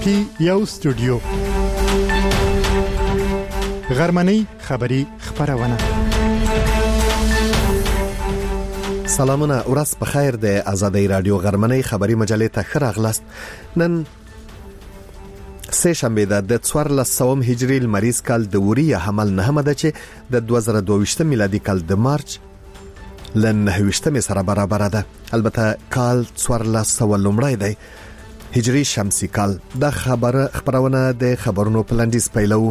WFP یو سټوډیو غرمنۍ خبری خبرونه. سلامونه، ورځ په خیر. د آزادۍ رادیو غرمنۍ خبری مجلې ته ښه راغلاست. نن سه شنبه ده د 1400 هجری لمریز کال د وریه حمل نه ده چې د 2022 میلادي کال د مارچ لن 9 سره برابر ده. البته کال 1400 لومړی دی هجری شمسي کال. د خبرونه د خبرونو پلانډیز پیلو.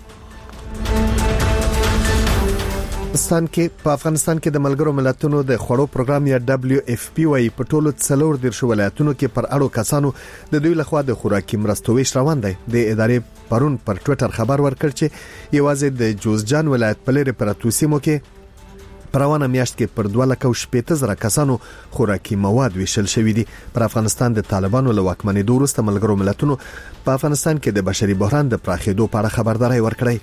په افغانستان کې د ملګرو ملتونو د خوړو پروګرام یا WFP وايي په ټولو 14 ولایتونو کې پر اړو کسانو د دوی لخوا د خوراکي مرستو ویش روان دی. د ادارې پرون پر ټوئیټر خبر ورکړ چې یوازې د جوزجان ولایت په لري پرتو سیمو کې پروانه میاشت کې پر 2,80,000 کسانو خوراکي مواد ویشل شوې دي. پر افغانستان د طالبانو له واکمنۍ وروسته ملګرو ملتونو په افغانستان کې د بشري بحران د پراخېدو په اړه خبرداري ورکړې.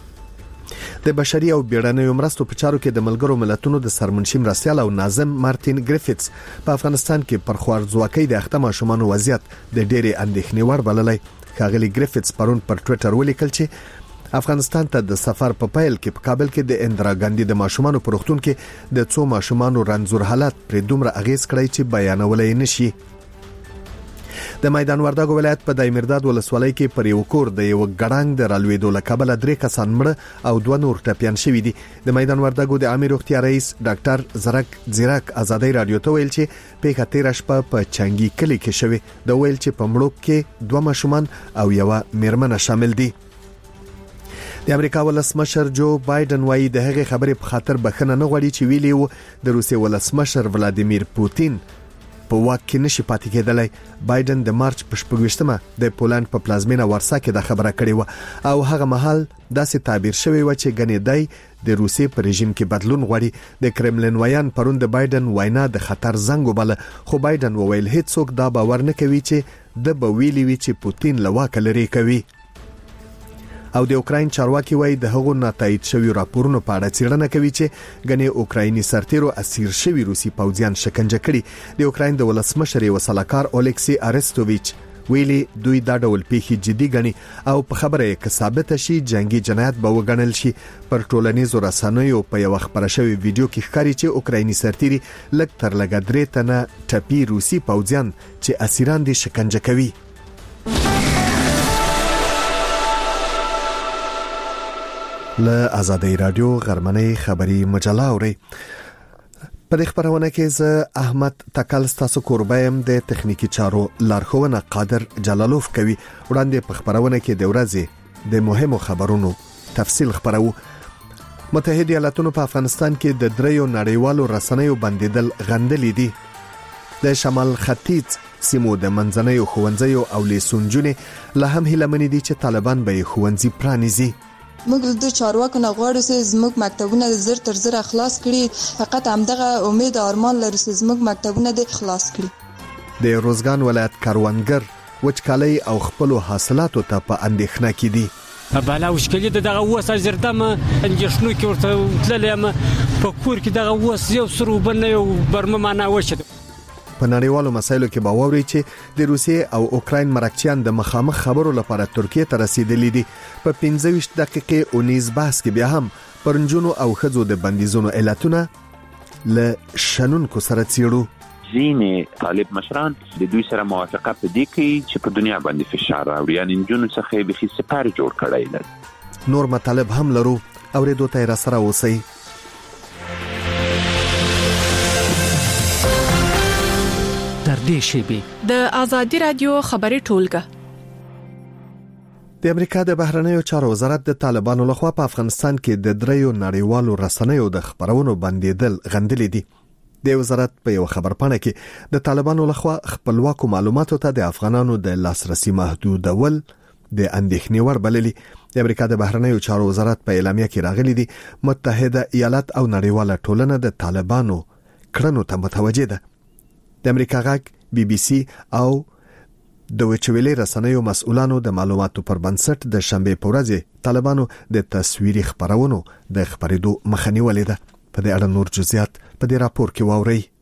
د بشري او بیړنیو مرستو په چارو کې د ملګرو ملتونو د سرمنشي مرستیال او ناظم مارټین ګریفټس په افغانستان کې پر خوارځواکۍ د اخته ماشومانو وضعیت د ډېرې اندېښنې وړ بللی. ښاغلي ګریفټس پرون پر ټوئیټر ولیکل چې افغانستان ته د سفر په پیل کې په کابل کې د اندرا ګاندی د ماشومانو پروختون کې د څو ماشومانو رنځور حالت پر دومره اغیز کړی چې بیانولای نشي. د میدان وردګو ولایت په دایمرداد ولسوالۍ کې پر یو کور د یو ګړنګ د رالوېدو له کبله 3 کسان مړه او 2 نور ټپيان شوي دي. د میدان وردګو د عامه روغتیا رئیس ډاکټر زیرک آزادۍ رادیو ته ویل چې پیښه تیر شپه په چنګي کلی کې شوې. د ویل چې په مړو کې 2 ماشومان او یو میرمنه شامل دي. د امریکا ولسمشر جو بایدن وايي د هغې خبرې په خاطر بخښنه نه غواړي چې ویلي و د روسیې ولسمشر ولادیمیر پوتین په واک کې نشي پاتې کېدلی. بایدن د مارچ په 28مه د پولند په پلازمینه ورسا کې د خبره کړې و او هغه مهال داسې تعبیر شوی و چې غنې دی د روسیې په رژیم کې بدلون غواړي. د کرملین ویان پرون د بایدن وینا د خطر زنګ وبله، خو بایدن وویل هیڅوک دا باور نه کوي چې د بویلی وی چې پوتین له واک لري کوي. او د اوکراین چارواکي وایي د هغو ناتایید شوی راپورونو په اړه څېړنه کوي چې غنې اوکرایني سرتیرو اسیر شوی روسي پوځیان شکنجه کړي. د اوکراین د ولسمشر یو سلاکار اولکسی ارستوویچ ویلي دوی دا ډول پیښې جدي ګڼي او په خبره یې که ثابته شي جنگي جنایت به وګڼل شي. پر ټولنیزو رسنیو په یو خبره شوی ویډیو کې ښکاري چې اوکرایني سرتیري لږ تر لږه 3 تنه ټپي روسي پوځیان چې اسیران دي شکنجه کوي. له آزادۍ رادیو غرمنۍ خبری مجله اوري. په دې خبرونه کې زه احمد تکل ستاسو کوربایم د تخنیکی چارو لارښوونه قادر جلالوف کوي. وړاندې په خبرونه کې د ورځې د مهمو خبرونو تفصیل خبرو. متحده ایالاتونو په افغانستان کې د 3 نړیوالو رسنیو بندیدل غندلې دي. د شمال ختیځ سیمو د منځنیو ښوونځیو او لیسونجونې له هم هیلمنې دي چې طالبان به ښوونځي پرانیزي. موږ د چارواکو نه غواړو چې زموږ مکتبونه زر تر زر خلاص کړي. فقط همدغه امید ارمان لرو چې زموږ مکتبونه د خلاص کړي. د روزګان ولایت کاروانګر وچکالۍ او خپل حاصلاتو ته په اندېښنه کې دي. بالا وشکلي دغه وسه زردم انجشنو کې ورته تللم په کور کې دغه وسه یو سرو بنه یو برمه معنا وشه. په نړیوالو مسایلو کې باور چې د روسیې او اوکراین مرکچیان د مخامخ خبرو لپاره ترکیه ته رسیدلي دي. په 25 دقیقې 19 بحث کې بیا هم پرنجونو او خزو د بندیزونو علتونه له شنونکو سره څېړو. ځینې طالب مشران د دوی سره موافقه پدې کوي چې په دنیا باندې فشار راوړي، یعنی جنونو څخه به سپار جوړ کړی دی. نور مطالب هم لرو، اورېدو ته را سره اوسئ. د آزادۍ رادیو خبري ټولګه. د امریکا د بهرنیو چارو وزارت د طالبانو لخوا په افغانستان کې د 3 نړیوالو رسنیو د خبرونو بندیدل غندلې دي. د وزارت په یو خبرپاڼه کې د طالبانو لخوا خپلواکو معلوماتو ته د افغانانو د لاسرسي محدودول د اندېښنې وړ بللي. د امریکا د بهرنیو چارو وزارت په اعلامیه کې راغلي دي متحده ایالات او نړیواله ټولنه د طالبانو کړنو ته متوجه ده. د امریکا غاک BBC او د وچویلې رسنیو مسؤلانو د معلوماتو پر بنسټ د شنبه په ورځ طالبانو د تصویري خبرونو د خبرېدو مخنیولې ده. په دې اړه نور جزئیات په دې راپور کې واورئ.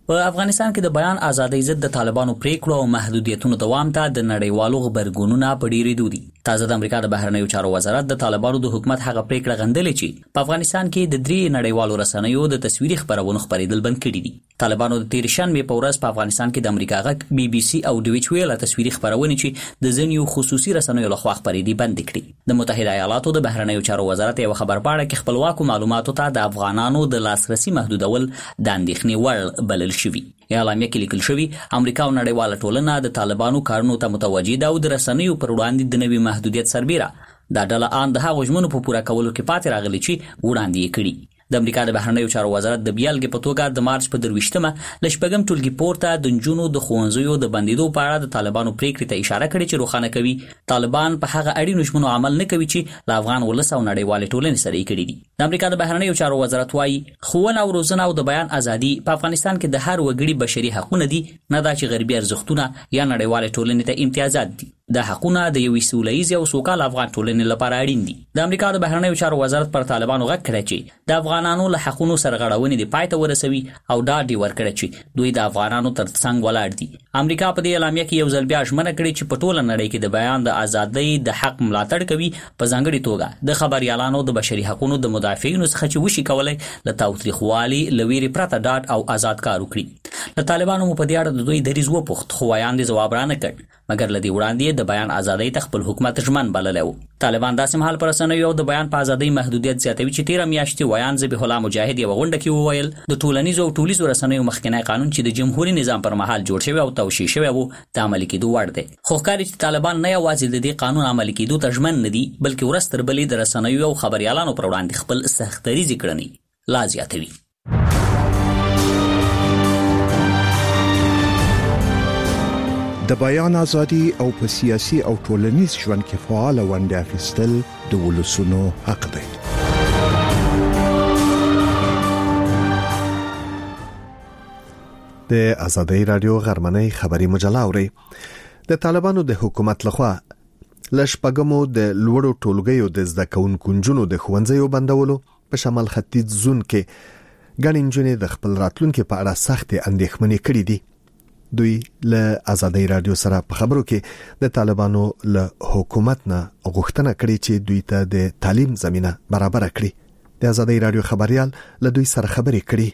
په افغانستان کې د بیان ازادۍ ضد د طالبانو پریکړو او محدودیتونو دوام ته د نړیوالو خبرګونونو په ډیرېدو دي. تازه د امریکا د بهرنیو چارو وزارت د طالبانو د حکومت هغه پریکړه غندلې چې په افغانستان کې د 3 نړیوالو رسنیو د تصویري خبرونو خپرېدل بند کړي دي. طالبانو د 13 شنبه په ورځ په افغانستان کې د امریکا غږ BBC او دویچ ویل تصویري خبرونه چې د ځینو خصوصي رسنیو لخوا خپرېدي بند کړي. د متحده ایالاتو د بهرنیو چارو وزارت یو خبر پاڼه کې خپلواکو معلوماتو ته د افغانانو د لاسرسي محدودول د اندېښنې وړ بلل شوی. اعلامیه کې لیکل شوی امریکا او نړیواله ټولنه د طالبانو کارونو ته متوجه ده او د رسنیو پر وړاندې د نوي محدودیت سربېره دا ډله ان د هغو ژمنو په پوره کولو کې پاتې راغلي چې وړاندې یې کړي. د امریکا د بهرنیو چارو وزارت د بیلګې په توګه د مارچ په 23مه ل شپږم ټولګي پورته د نجونو د ښوونځیو د بندیدو په اړه د طالبانو پریکړې ته اشاره کړې چې روښانه کوي طالبان په هغه اړینو ژمنو عمل نه کوي چې د افغان ولس او نړیوالې ټولنې سره یې کړي دي. د امریکا د بهرنیو چارو وزارت وايي ښوونه او روزنه او د بیان ازادي په افغانستان کې د هر وګړي بشري حقونه دي، نه دا چې غربي ارزښتونه یا نړیوالې ټولنې ته امتیازات دي. د حقونه د یوې سولهییزې او سوکاله افغان ټولنې لپاره اړین دي. د امریکا د بهرنیو چارو وزارت پر طالبانو غږ کړی چې د افغانانو له حقونو سرغړونې د پای ته ورسوي او ډاډ یې ورکړی چې دوی د افغانانو تر څنګ ولاړ دي. امریکا په دې اعلامیه کې یو ځل بیا ژمنه کړې چې په ټوله نړۍ کې د بیان د ازادۍ د حق ملاتړ کوي، په ځانګړي توګه د خبريالانو د بشري حقونو د مدافعینو څخه چې وشي کولای له تاوتریخوالي لویری پرته ډاډ او آزاد کار وکړي. له طالبانو په دې اړه د دوی دریځ وپوښت خو وایاندې ځواب رانه کړ، مګر لدی وړاندې د بیان ازادۍ ته خپل حکومت ژمن بللی و. طالبان داسې مهال پر رسنیو د بیان په ازادۍ محدودیت زیاتوي چې 13 میاشتې ویان ذبیح الله مجاهد یو غونډه کې وویل د ټولنیزو او ټولیزو رسنیو مخکنی قانون چې د جمهوریت نظام پر مهال جوړ شوی او توشیح شوی وو د عملي کېدو وړ دی. خو ښکاري چې طالبان نه یوازې د دې قانون عملي کېدو ته ژمن نه دي، بلکې ورځ تر بلې د رسنیو او خبريالانو پر وړاندې خپل سختدریځي کړنې لا زیاتوي. د بیان ازادي او په سیاسي او ټولنیز ژوند کې فعال ونډه اخیستل د ولسونو حق دی. د ازادۍ رادیو غرمنۍ خبري مجله اوري. د طالبانو د حکومت لخوا لشپګمو د لوړو ټولګیو د زده کوونکو نجونو د ښوونځیو بندولو په شمال ختیځ زون کې ګڼ نجونې د خپل راتلونکو په اړه سخت اندېښمنې کړې دي. دوی له ازادۍ رادیو سره په خبرو کې د طالبانو له حکومت نه غوښتنه کړې چې دوی ته د تعلیم زمينه برابر کړي. د ازادۍ رادیو خبريال له دوی سره خبرې کړي.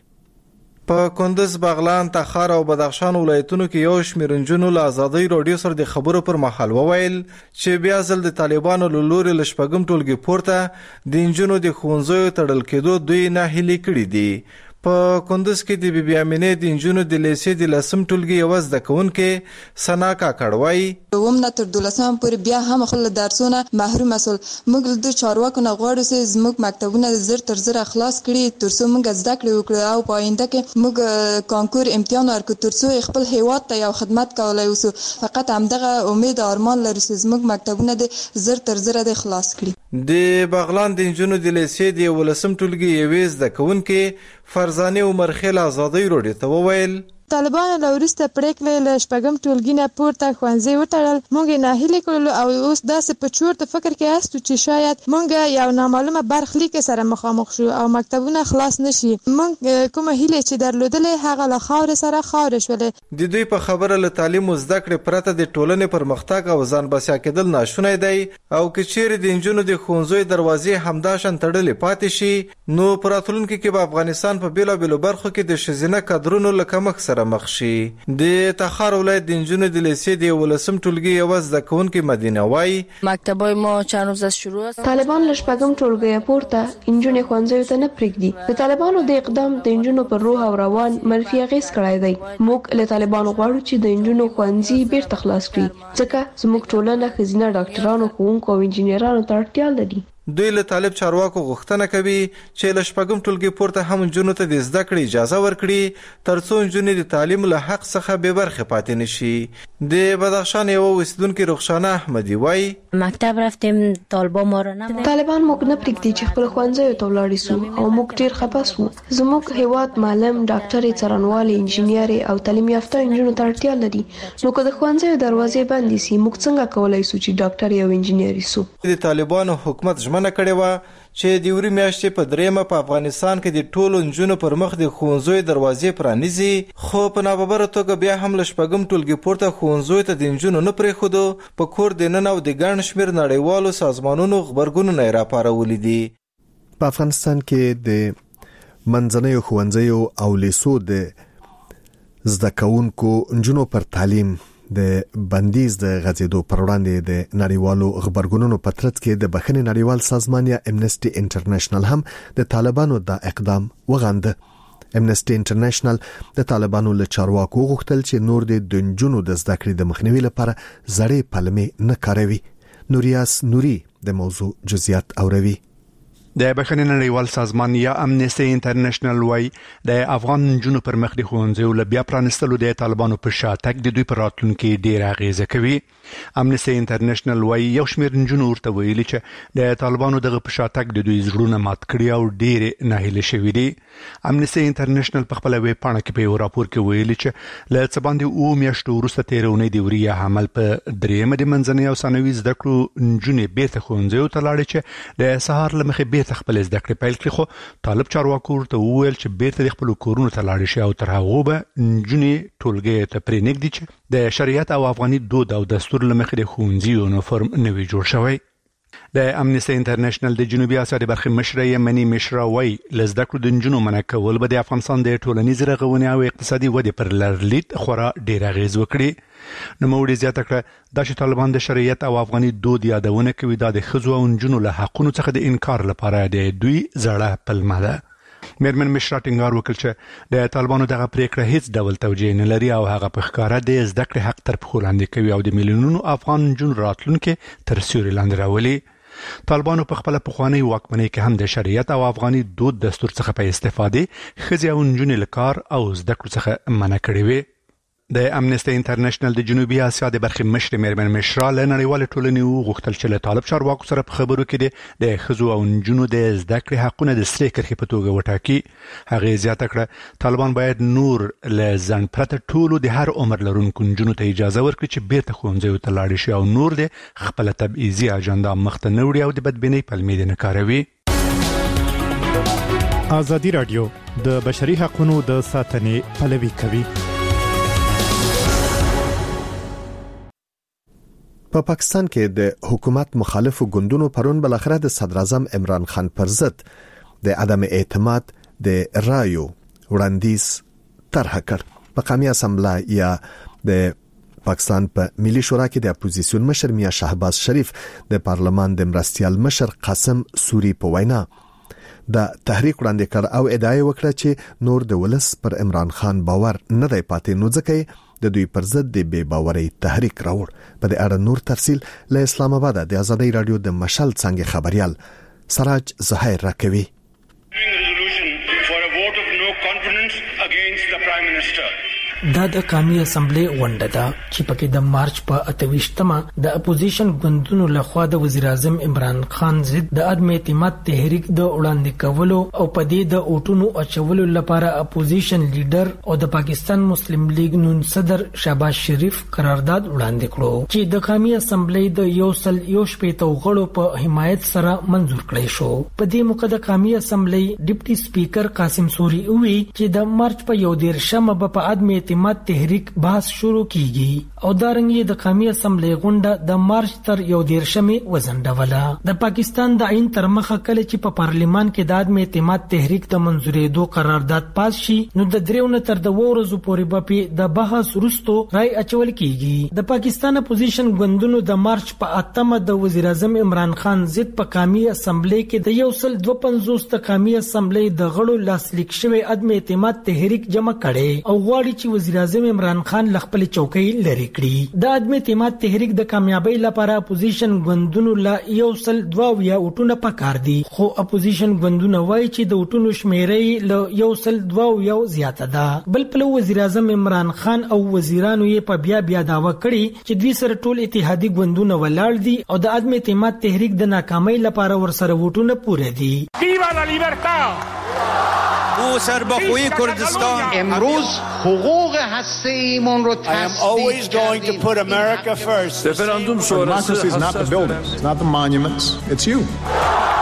په کندز، بغلان، تخار او بدخشان ولایتونو کې یو شمېر نجونو له ازادۍ رادیو سره د خبرو پر مهال وویل چې بیا ځل د طالبانو له لوري له شپږم ټولګي پورته د نجونو د ښوونځیو تړل کېدو دوی ناهیلي کړي دي. په کندز کې د بیبي امینې د نجونو د لیسې د لسم ټولګي یو زده کوونکې سنا کاکړوي ومنه تر 12 پورې بیا هم خپل درسونه محروم اسول. موږ د چارواکو نه غواړو چې زموږ مکتبونه زر تر زر خلاص کړي ترڅو موږ زده کړې وکړو او په آینده کې موږ کانکور امتحان ورکړو ترڅو خپل هیواد ته یو خدمت کولای وسو. فقط همدغه امید او ارمان لرو چې زموږ مکتبونه د زر تر زر د خلاص کړي. د بغلان د نجونو د لیسې د ولسم ټولګي یو زده کوونکې فرزانه عمر خیل ازادۍ رادیو ته وویل طالبانو له وروسته پریکړې له شپږم ټولګي نه پورته ښوونځي وتړل. موږ ناهیلي کړلو او اوس داسې په چورت فکر کې استو چې شاید موږ یو نامعلومه برخلیک سره مخامخ شو او مکتبونه خلاص نشي. موږ کومه هیله چې درلودلې هغه له خاور سره خاور شولې. د دوی په خبره له تعلیم او زده کړې پرته د ټولنې پرمختګ او ځان بسیا کېدل ناشونی دی او که چیرې د نجونو د ښوونځیو دروازې همداشان تړلې پاتې شي نو په راتلونکي کې به افغانستان په بیلابیلو برخو کې د ښځینه کادرونو له کمښت سره مخ شي. د تخار ولایت د نجونو د لیسې د ولسم ټولګي یو زده کوونکې مدینه وای مکتبای ما چند روز از شروع است. طالبان له شپږم ټولګي پورته نجونې ښوونځیو ته نه پرېږدي. د طالبانو د اقدام د نجونو پر روح او روان منفي اغېز کړی دی. موږ له طالبانو غواړو چې د نجونو ښوونځي بیرته خلاص کړي ځکه زموږ ټولنه ښځینه ډاکټرانو، ښوونکو او انجینرانو ته اړتیا لري. دوی له طالب چارواکو غوښتنه کوي چې له شپږم ټولګي پورته هم نجونو ته د زده کړې اجازه ورکړي ترڅو نجونې د تعلیم له حق څخه بې برخې پاتې نشي. د بدخشان یو اوسیدونکې رخشانه احمدي وای مکتب رفتیم طالبان ما را نه طالبان موږ نه پرېږدي چې خپل ښوونځیو ته ولاړ شو او موږ ډېر خفه شو. زموږ هیواد معلم، ډاکټرې، څارنوالې، انجینرې او تعلیم یافته نجونو ته اړتیا لري. نو که د ښوونځیو دروازې بندې شي موږ څنګه کولی شو چې ډاکټرې او انجینرې شو؟ د طالبانو حکومت ژمنه ژمنه کړې وه چې د یوري میاشتې په دریمه په افغانستان کې د ټولو نجونو پر مخ د ښوونځیو دروازې پرانیزي، خو په ناببره توګه بیا هم له شپږم ټولګي پورته ښوونځیو ته د نجونو نه پرېښودو. په کور دننه او د ګڼ شمېر نړیوالو سازمانونو غبرګونونه یې راپارولي دي. په افغانستان کې د منځنیو ښوونځیو او لیسو د زده کوونکو نجونو پر تعلیم د بندیز د غځېدو پر وړاندې د نړیوالو غبرګونونو په ترڅ کې د بخښنې نړیوال سازمان یا امنسټي انټرنیشنل هم د طالبانو د اقدام وغنده. امنسټي انټرنیشنل د طالبانو له چارواکو غوښتل چې نور د نجونو د زده کړې د مخنیوي لپاره زړې پلمې نه کاروي. نوریاس نوري د موضوع جزئیات اوروي. د بخښنې نړیوال سازمان یا امنسټي انټرنیشنل وايي د افغان نجونو پر مخ د ښوونځیو له بیا پرانستلو د طالبانو په شاتګ د دوی پر راتلونکي ډېر اغیزه کوي. امنسټي انټرنیشنل وايي یو شمېر نجونو ورته ویلي چې د طالبانو دغه په شاتګ د دوی زړونه مات کړي او ډېر ناهیلي شوي دي. امنسټي انټرنیشنل په خپل ویب پاڼه کې په یو راپور کې ویلي چې له څه باندې 9 میاشتو وروسته تېرونې د وریا حمل په دریمه د منځنۍ او ثانوي زده کړو نجونې بیرته ښوونځیو ته لاړې چې د سهار له مخې بیرته خپل زده کړې پیل کړي، خو طالب چارواکو ورته وویل چې بیرته د خپل کورونو ته لاړ شي او تر هغه به نجونې ټولګي ته پرې نږدې چې د شریعت او افغاني دود او دستور له مخې د ښوونځي یونیفورم نوي جوړ شوی. د امنسټي انټرنیشنل د جنوبي اسیا د برخې مشر یمني مشر وايي لزده کړو د نجونو منع کول به د افغانستان د ټولنیز رغونې او اقتصادي ودې پر لرلید خورا ډیر اغیز وکړي. نو موږ زیاته کړه د طالبان د شریعت او افغاني دود یادونه کوي د ښځو او نجونو له حقونو څخه د انکار لپاره د دوی زړه پلمه ده. میرمن مشرا ټینګار وکړ چې د طالبانو دغه پریکړه هیڅ ډول توجیه نه لري او هغه په ښکاره د زده کړې حق تر پښو لاندې کوي او د میلیونونو افغان نجونو راتلونکي تر سیوري لاندې راولي. طالبانو په خپل پخوانی واکمنۍ کې هم د شریعت او افغاني دود دستور څخه په استفاده ښځې او نجونې له کار او زده کړو څخه منع کړي وي. د امنسټي انټرنیشنل د جنوبي اسیا د برخې مشر میرمن مشرا له نړیوال ټولنې غوښتل چې له طالب چارواکو سره په خبرو کې د ښځو او نجونو د زده کړې حقونه د سرې کرښې په توګه وټاکي. هغه زیاته کړه طالبان باید نور له ځان پرته ټولو د هر عمر لرونکو نجونو ته اجازه ورکړي چې بیرته ښوونځیو ته لاړ شي او نور د خپل تبعیضي اجنډا مخته نه وړي او د بدبینۍ پلمې نه کاروي. ازادي رادیو د بشري حقوقو د ساتنې پلوي کوي. په پاکستان کې د حکومت مخالفو ګوندونو پرون بل اخر د صدر اعظم عمران خان پر ضد د عدم اعتماد د رایو وړاندیز طرح کړ. په قومي اسمبلی یا د پاکستان په ملي شورا کې د اپوزیسیون مشر میا شهباز شریف د پارلمان د مرستيال مشر قاسم سوري په وینا د تحریک وړاندې کړ او ادعای وکړه چې نور د ولس پر عمران خان باور نه دی پاتې، نو ځکه د دوی پر ضد د بے باورۍ تحریک راوړ. په دې اړه نور تفصیل له اسلام آباد د آزادۍ رادیو د مشال څنګه خبريال سراج زهیر راکوي. دا د قومي اسمبلی غونډه ده چې پکې د مارچ په 28مه د اپوزیشن ګوندونو لخوا د وزیر اعظم عمران خان ضد د عدم اعتماد تحریک د وړاندې کولو او په دې د اوټونو اچولو لپاره اپوزیشن لیډر او د پاکستان مسلم لیگ نون صدر شهباز شریف قرارداد وړاندې کړو چې د قومي اسمبلی د یو شپېته غړو په حمایت سره منزور کړی شو. په دې موقع د قومي اسمبلی ډیپټي سپیکر قاسم سوري وی چې د مارچ په 11مه په عدم اعتماد تحریک بحث شروع کیږي او دارنګي د قومي اسمبلی غونډه د مارچ تر 11مه وزنډوله. د پاکستان د عین تر مخه کله چې په پارلیمان کې د عدم اعتماد تحریک د منزورېدو قرارداد پاس شي نو د دریو تر د ورځو پورې په د بحث وروسته رای اچول کیږي. د پاکستان اپوزیشن ګوندونو د مارچ په 8مه د وزیر اعظم عمران خان ضد په قومي اسمبلی کې د 152 د قومي اسمبلی د غړو لاسلیک شوی عدم اعتماد تحریک جمع کړي او غواړي چې وزیر اعظم عمران خان خپل چوکۍ لري کړي. د عدم اعتماد تحریک د کامیابی لپاره اپوزیشن ګوندونو لا 102 اوټونه پکار دي، خو اپوزیشن ګوندونه وایي چې د اوټونو شمیرې له 102 زیاته ده. بل په وزیر اعظم عمران خان او وزیرانو یې په بیا داوا کړي چې دوی سره ټول اتحادی ګوندونه ولاړ دي او د عدم اعتماد تحریک د ناکامۍ لپاره ورسره اوټونه پوره دي. ویوا لا لیبرټا او سربخوی کردستان امروز حقوق هسته‌ایمون رو I am always going to put America first. Referandum sonrası Democracy is not the buildings, it's not the monuments, it's you.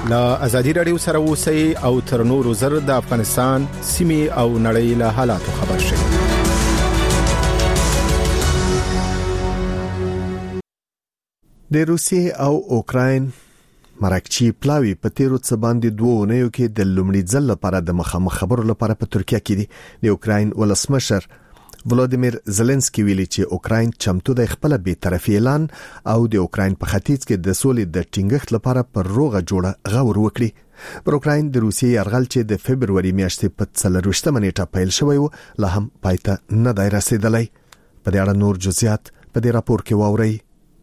لا ازادي رادیو سره اوسئ او تر نورو زر د افغانستان سیمې او نړۍ له حالاتو خبر شئ. د روسیې او اوکراین مرکچی پلاوی په تیرو څه باندې 2 اونیو کې د لومړي ځل لپاره د مخامخ خبرو لپاره په ترکیه کې دي. د اوکراین ولسمشر ولادیمیر زيلنسکي ویلي چې اوکراین چمتو د خپل بی‌طرفي اعلان او د اوکراین په ختیځ کې د سولې د ټینګښت لپاره پر روغه جوړه غور وکړي. پر اوکراین د روسیې یرغل چې د فبرवरी میاشتې په 24 نیټه پیل شوی و لا هم پایته نه دی رسیدلی. په دې اړه نور جزئیات په دې راپور کې واورئ.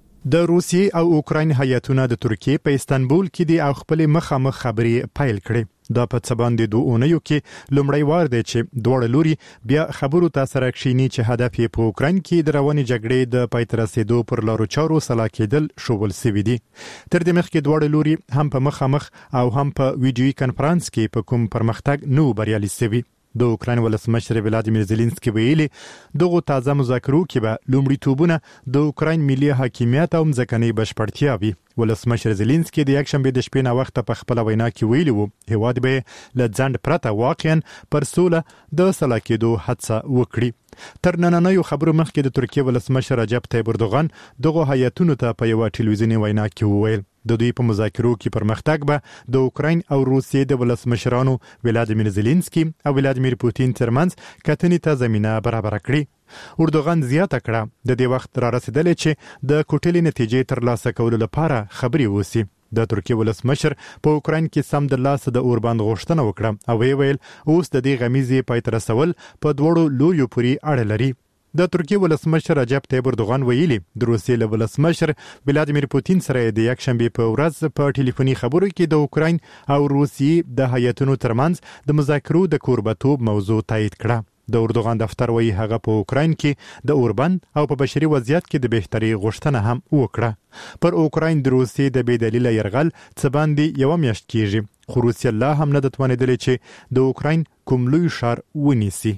د روسیې او اوکراین هیاتونه د ترکیې په استانبول کې د خپل مخامخ خبرې پیل کړې. دا په څه باندې 2 اونیو کې لومړی وار دی چې دوه لوري بیا خبرو ته سره کښینی چې هدف یې په اوکراین کې د رواني جګړې د پای ته رسیدو پر لارو چارو سلا کېدل شوول سوي دي. تر دې مخکې دوه لوري هم په مخامخ او هم په ویډیوي کانفرنس کې په کوم پرمختګ نو بریالي سوي. د اوکراین ولسمشر ولادیمیر زيلنسکي ویلي دغه تازه مذاکرو کې به لومړیتوبونه د اوکراین ملي حاکمیت او ځمکني بشپړتیا وي. ولسمشر زيلنسکي د یکشنبه د شپې نه وخت په خپل وینا کې ویلي وو هیواد به له ځند پرته واقعا پر سوله د سلا کېدو هڅه وکړي. تر نننیو خبرو مخکې د ترکیه ولسمشر رجب طیب اردوغان دغه هیاتونو ته په یو ټلویزیونی وینا کې وویل د دوی په مذاکرو کې پرمختګ به د اوکراین او روسیې د ولسمشرانو ولادیمیر زيلنسکي او ولادیمیر پوتین ترمنځ کتنې ته زمينه برابر کړي. اردوغان زیاته کړه د دې وخت را رسیدلې چې د کوټلې نتیجې ترلاسه کولو لپاره خبري وسی. د ترکیه ولسمشر په اوکراین کې سم د لاس د اوربند غوښتنه وکړه او ویل اوس د دې غمیزي پای تر رسول په دوړو لویو پوری اړه لري. د ترکیه ولسمشر رجب طیب اردوغان ویلي د روسیې ولسمشر ولادیمیر پوتین سره د یکشنبه په ورځ په ټلیفوني خبرو کې د اوکراین او روسیې د هیاتونو ترمنځ د مذاکرو د کوربتوب موضوع تایید کړه. د اردوغان دفتر وایي هغه په اوکراین کې د اوربند او په بشري وضعیت کې د بهتري غوښتنه هم وکړه. پر اوکراین د روسیې د بې دلیل يرغل څه باندې یو میاشت کېږي خو روسیه لا هم نه توانیدلې چې د اوکراین کوم لوی ښار ونیسي.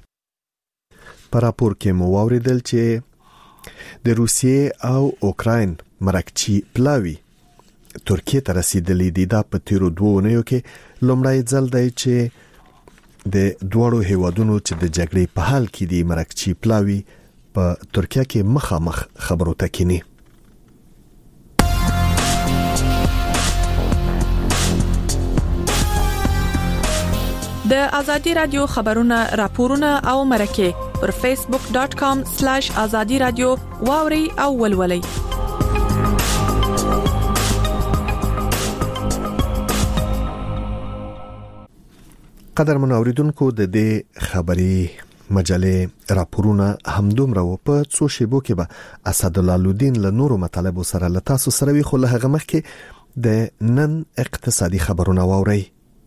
په راپور کې مو واوریدل چې د روسیې او اوکراین مرکچی پلاوی ترکیه ته رسیدلې دي. دا په تیرو 2 اونیو کې لومړی ځل دی چې د دوړو هیوادونو چې د جګړې په حال کې دي مرکچی پلاوی په ترکیه کې مخامخ خبرو ته کینی. د ازادي رادیو خبرونه راپورونه او مرکه پر facebook.com/azadi radio واوري او ولولي. قدرمن اوریدونکو د دې خبري مجلې راپورونه همدومره په څو شیبو کې به اسد الله لودین له نورو مطالبو سره له تاسو سره وي. خو له هغه مخکې د نن اقتصادي خبرونه واوري.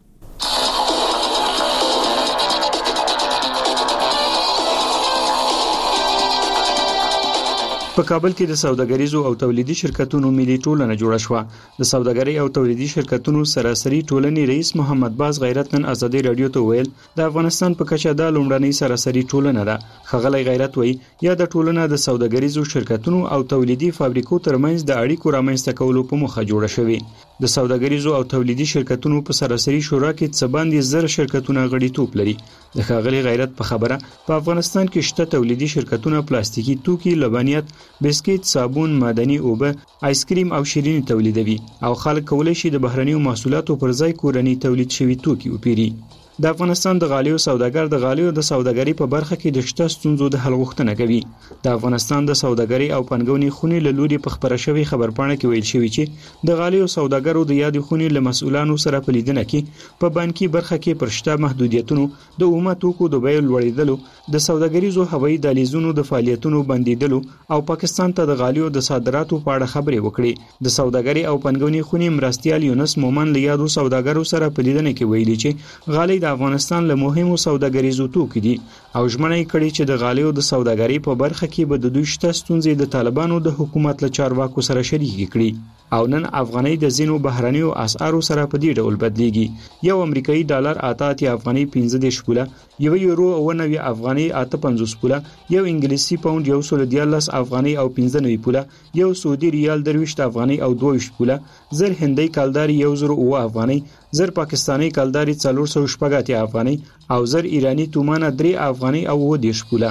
په کابل کې د سوداګریزو او تولیدي شرکتونو ملي ټولنه جوړه شوه. د سوداګرۍ او تولیدي شرکتونو سراسري ټولنې رئیس محمد باز غیرت نن ازادي رادیو ته ویل د افغانستان په کچه د لومړنۍ سراسري ټولنه ده. خغلی غیرت وایي یا د ټولنه د سوداګریزو شرکتونو او تولیدي فابریکو ترمنځ د اړیکو رامنځته کولو په موخه جوړه شوې. د سوداګریزو او تولیدي شرکتونو په سراسري شورا کې څه باندې زر شرکتونه غړیتوب لري. د خغلی غیرت په خبره په افغانستان کې شته تولیدي شرکتونه پلاستیکي توکي، لبنیات، بسکټ، صابون، معدني اوبه، آیسکریم او شیریني تولیدوي او خلک کولای شي د بهرنیو محصولاتو پر ځای کورنی تولید شوی توکي وپیري. د افغانستان د غالیو سوداګر د غالیو د سوداګرۍ په برخه کې د شته ستونزو د حل غوښتنه کوي. د افغانستان د سوداګرۍ او پنګونې خونې له لوري په خبره شوی خبرپاڼه کې ویل شوی چې د غالیو سوداګرو د یادې خونې له مسؤلانو سره په لیدنه کې په بانکي برخه کې پر شته محدودیتونو، د عمومي توکو د بیې لوړېدلو، د سوداګریزو هوایي دهلیزونو د فعالیتونو بندیدلو او پاکستان ته د غالیو د صادراتو په اړه خبرې وکړې. د سوداګرۍ او پنګونې خونې مرستیال یونس مومن له یادو سوداګرو سره په لیدنه کې ویلي چې غالۍ د افغانستان له مهمو سوداګریزو توکو دي او ژمنه یې کړې چې د غالیو د سوداګرۍ په برخه کې به د دوی شته ستونزې د طالبانو د حکومت له چارواکو سره شریک کړي او نن افغانۍ د زینو بهرنیو اسعارو سره په دې ډول بدلیږي. یو امریکایي ډالر 88 افغانۍ 15 پوله، یو یورو 90 افغانۍ افغاني 58 پوله، یو انګلیسي پاوند 114 افغاني او 95 پوله، یو سعودي ریال 23 افغاني او 22 پوله، زر هندۍ کلداري 109 افغاني، زر پاکستاني کلداري 480 افغاني او زر ایرانی تومانه 3 افغاني او 10 پوله.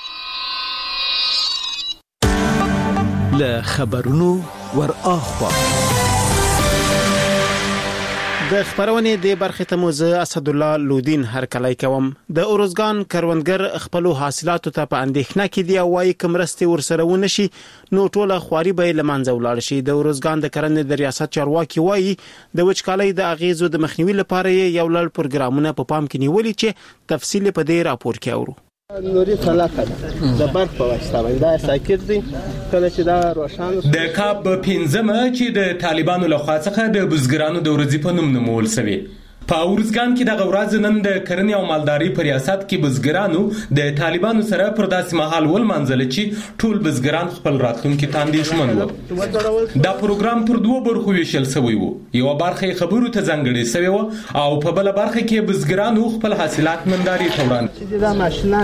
له خبرونو ور اخوا د خبرونې د برخې ته موزه اسد الله لودین هرکلی کوم. د اورزګان کروندګر خپل حاصلاتو ته په اندېښنه کې دی او وايي کمرستي ورسره ونشي نو ټوله خواري به لمنځه ولاړ شي. د اورزګان د کرنې د ریاست چارواکي وايي د وچکالۍ د اغیزو د مخنیوي لپاره یو لړ پروګرامونه په پام کې نیولي چې تفصیل په دې راپور کې اورو. نوري طلاقه د برق په واسطه باندې ساکت دي کله چې دا روشان د کاب 15 چې د طالبانو له خوا څخه د بزګرانو د ورځې په نوم نومول شوی. په اورزګان کې د غورځ نن د کرنې او مالداري په ریاست کې بزګرانو د طالبانو سره پر داسې مهال ول منځل چې ټول بزګران خپل راتلونکي تاندې شمن وو. دا پروګرام پر دوه برخو ویشل شوی وو. یو برخه خبرو ته ځانګړې شوی وو او په بل برخه کې بزګرانو خپل حاصلات ننداري ته وړاندې. دا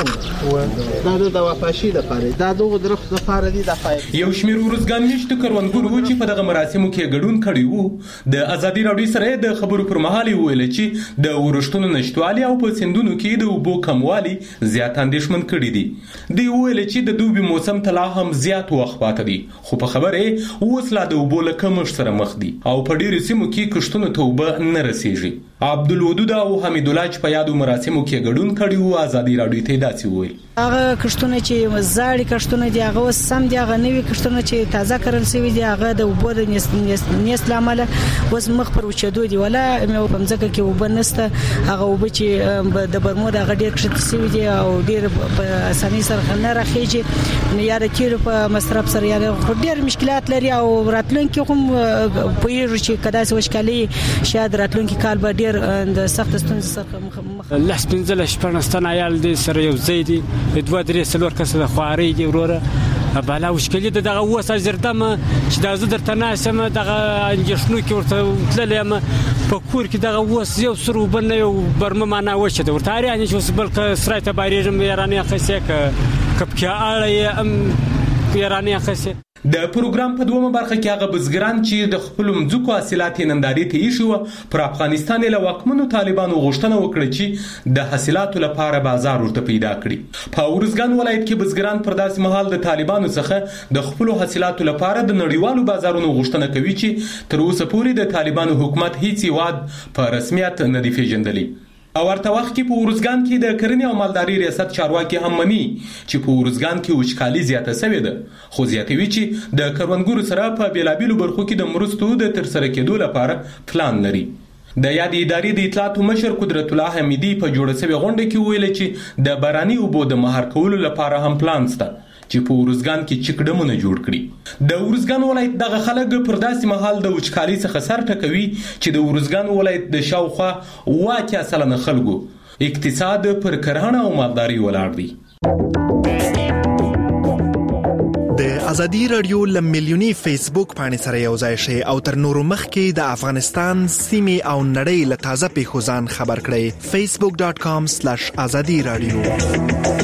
ماشینان د وفاشي لپاره دا دغه درخت لپاره دي د فایده. یو شمیر اورزګان نشته کروندګرو چې په دغه مراسمو کې ګډون کړي وو د ازادي راډیو سره د خبرو پر مهال ویل چې د ورشتونو نشټوالي او په سندونو کې د اوبو کموالي زیات اندېښمن کړي دي. دی ویل چې د دوبي موسم ته لا هم زیات وخت پاتې دي خو په خبره اوس لا د اوبو له کمښت سره مخ دي او په ډېرو سیمو کې کښتونو ته اوبه نه رسیږي. عبدالودود او حمید الله چې په یادو مراسمو کې ګډون کړي وو ازادي راډیو ته داسې ویل. هغه کښتونه چې زاړی کښتونه دي هغه سم دي، هغه نوي کښتونه چې تازه کړل شوی دي هغه د اوبو د نیست لامل اوس مخ پر وچېدو دي ولا مې په مځکه کې اوبه نشته. هغه اوبه چې د برمود هغه ډېر کښت شوی دي او ډېر په اسانۍ سره نه راخېږي نو یا د تیرو په مصرف سره یا ډېر مشکلات لري او راتلونکي هم پوهیږي چې کدا څه وشکالي شاید راتلونکي کال به ډېر د سخت ستونزې سره مخ. لس پنځه شپږ عیال دي سره یو ځای دي دوه درې څلور کسه د خواري دي وروره بالا وشکلي دغه وسه زردم چې د زړه درته ناسم دغه انجشنو کې ورته تللم په کور کې دغه وس یو سرو بنه یو برمه معنا وشه د ورته اړ چې وس بل سرای ته باریږم یارانه خسه کپکه اړه ام یارانه خسه. د پروګرام په دومره برخه کې هغه بزګران چې د خپل مځکو حاصلات ننداري ته ایښو پر افغانستان له واکمنو طالبانو غوښتنه وکړه چې د حاصلاتو لپاره بازار ورته پیدا کړي. په اورزګان ولایت کې بزګران پر داسې مهال د طالبانو څخه د خپل حاصلاتو لپاره د نړیوالو بازارونو غوښتنه کوي چې تر اوسه پورې د طالبانو حکومت هیڅ یواد په رسمیت نه دی پیژندلی. او ورته وخت کې په اورزګان کې د کرنې او مالداري ریاست چارواکي هم مني چې په اورزګان کې وچکالي زیاته شوې ده خو زیاتوي چې د کروندګرو سره په بیلابیلو برخو کې د مرستو د ترسره کېدو لپاره پلان لري. د یاد ادارې د اطلاعاتو مشر قدرت الله حمیدی په جوړه شوی غونډه کې ویل چې د باراني اوبو د مهار کولو لپاره هم پلان شته چې په اورزګان کې چکډمونه جوړ کړي. د اورزګان ولایت دغه خلک پر داسې مهال د وچکالۍ څخه سر ټکوي چې د اورزګان ولایت د شاوخوا 80% خلکو اقتصاد پر کرهڼه او مالداري ولاړ دي. د ازادي رادیو ل ملیونی فیسبوک باندې سره یو ځای شي او تر نورو مخکې د افغانستان سیمه او نړۍ له تازه پیښو ځان خبر کړئ. facebook.com/azadi radio.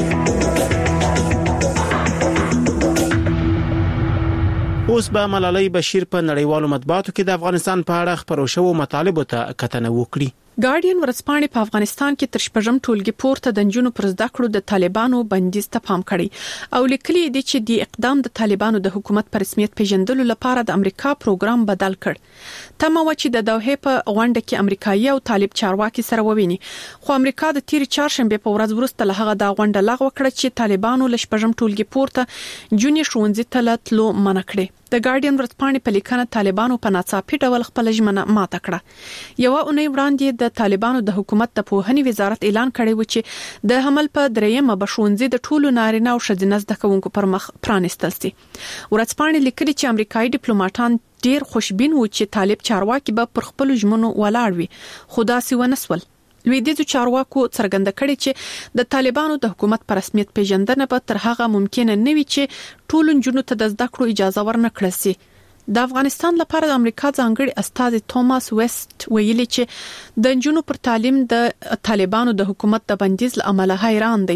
اوس به ملالۍ بشیر په نړیوالو مطبوعاتو کې د افغانستان په اړه خبرو شوو مطالبو ته کتنه وکړي. ګارډین ورځپاڼې په افغانستان کې تر شپږم ټولګي پورته د نجونو پر زده کړو د طالبانو بندیز ته پام کړی او لیکلي دي چې د اقدام د طالبانو د حکومت پر رسمیت پیژندلو لپاره د امریکا پروګرام بدل کړ. تمه و چې د دوحې په غونډه کې امریکایي او طالب چارواکي سره وویني خو امریکا د تیر چهارشنبه په ورځ وروسته له هغه د غونډه لغوه کړه چې طالبانو له شپږم ټولګي پورته جونې ښوونځي ته تلو منع کړي. د ګارډین ورځپاڼې په لیکنه طالبانو په ناڅاپي ډول خپل ژمنه ماته کړه. یو اونۍ وړاندې د طالبانو د حکومت د پوهنې وزارت اعلان کړی و چې د حمل په درېمه بشونځي د ټولو نارینه او ښځینه زده کوونکو پر مخ پرانستل شي. ورځپاڼې لیکلي چې امریکایي ډیپلوماټان ډیر خوشبین و چې طالب چارواکي به پر خپل ژمنو ولاړ وي خو داسې ونسول. لویدیځو چارواکو څرګنده کړي چې د طالبانو د حکومت پر رسمیت پیژندنه به تر هغه ممکن نه وي چې ټول نجونو ته د زده کړو اجازه ورنکړل شي. د افغانستان لپاره د امریکا ځانګړي استاذ توماس ویسټ ویلي چې د نجونو پر تعلیم د طالبانو د حکومت د بندیز لامل حیران دي.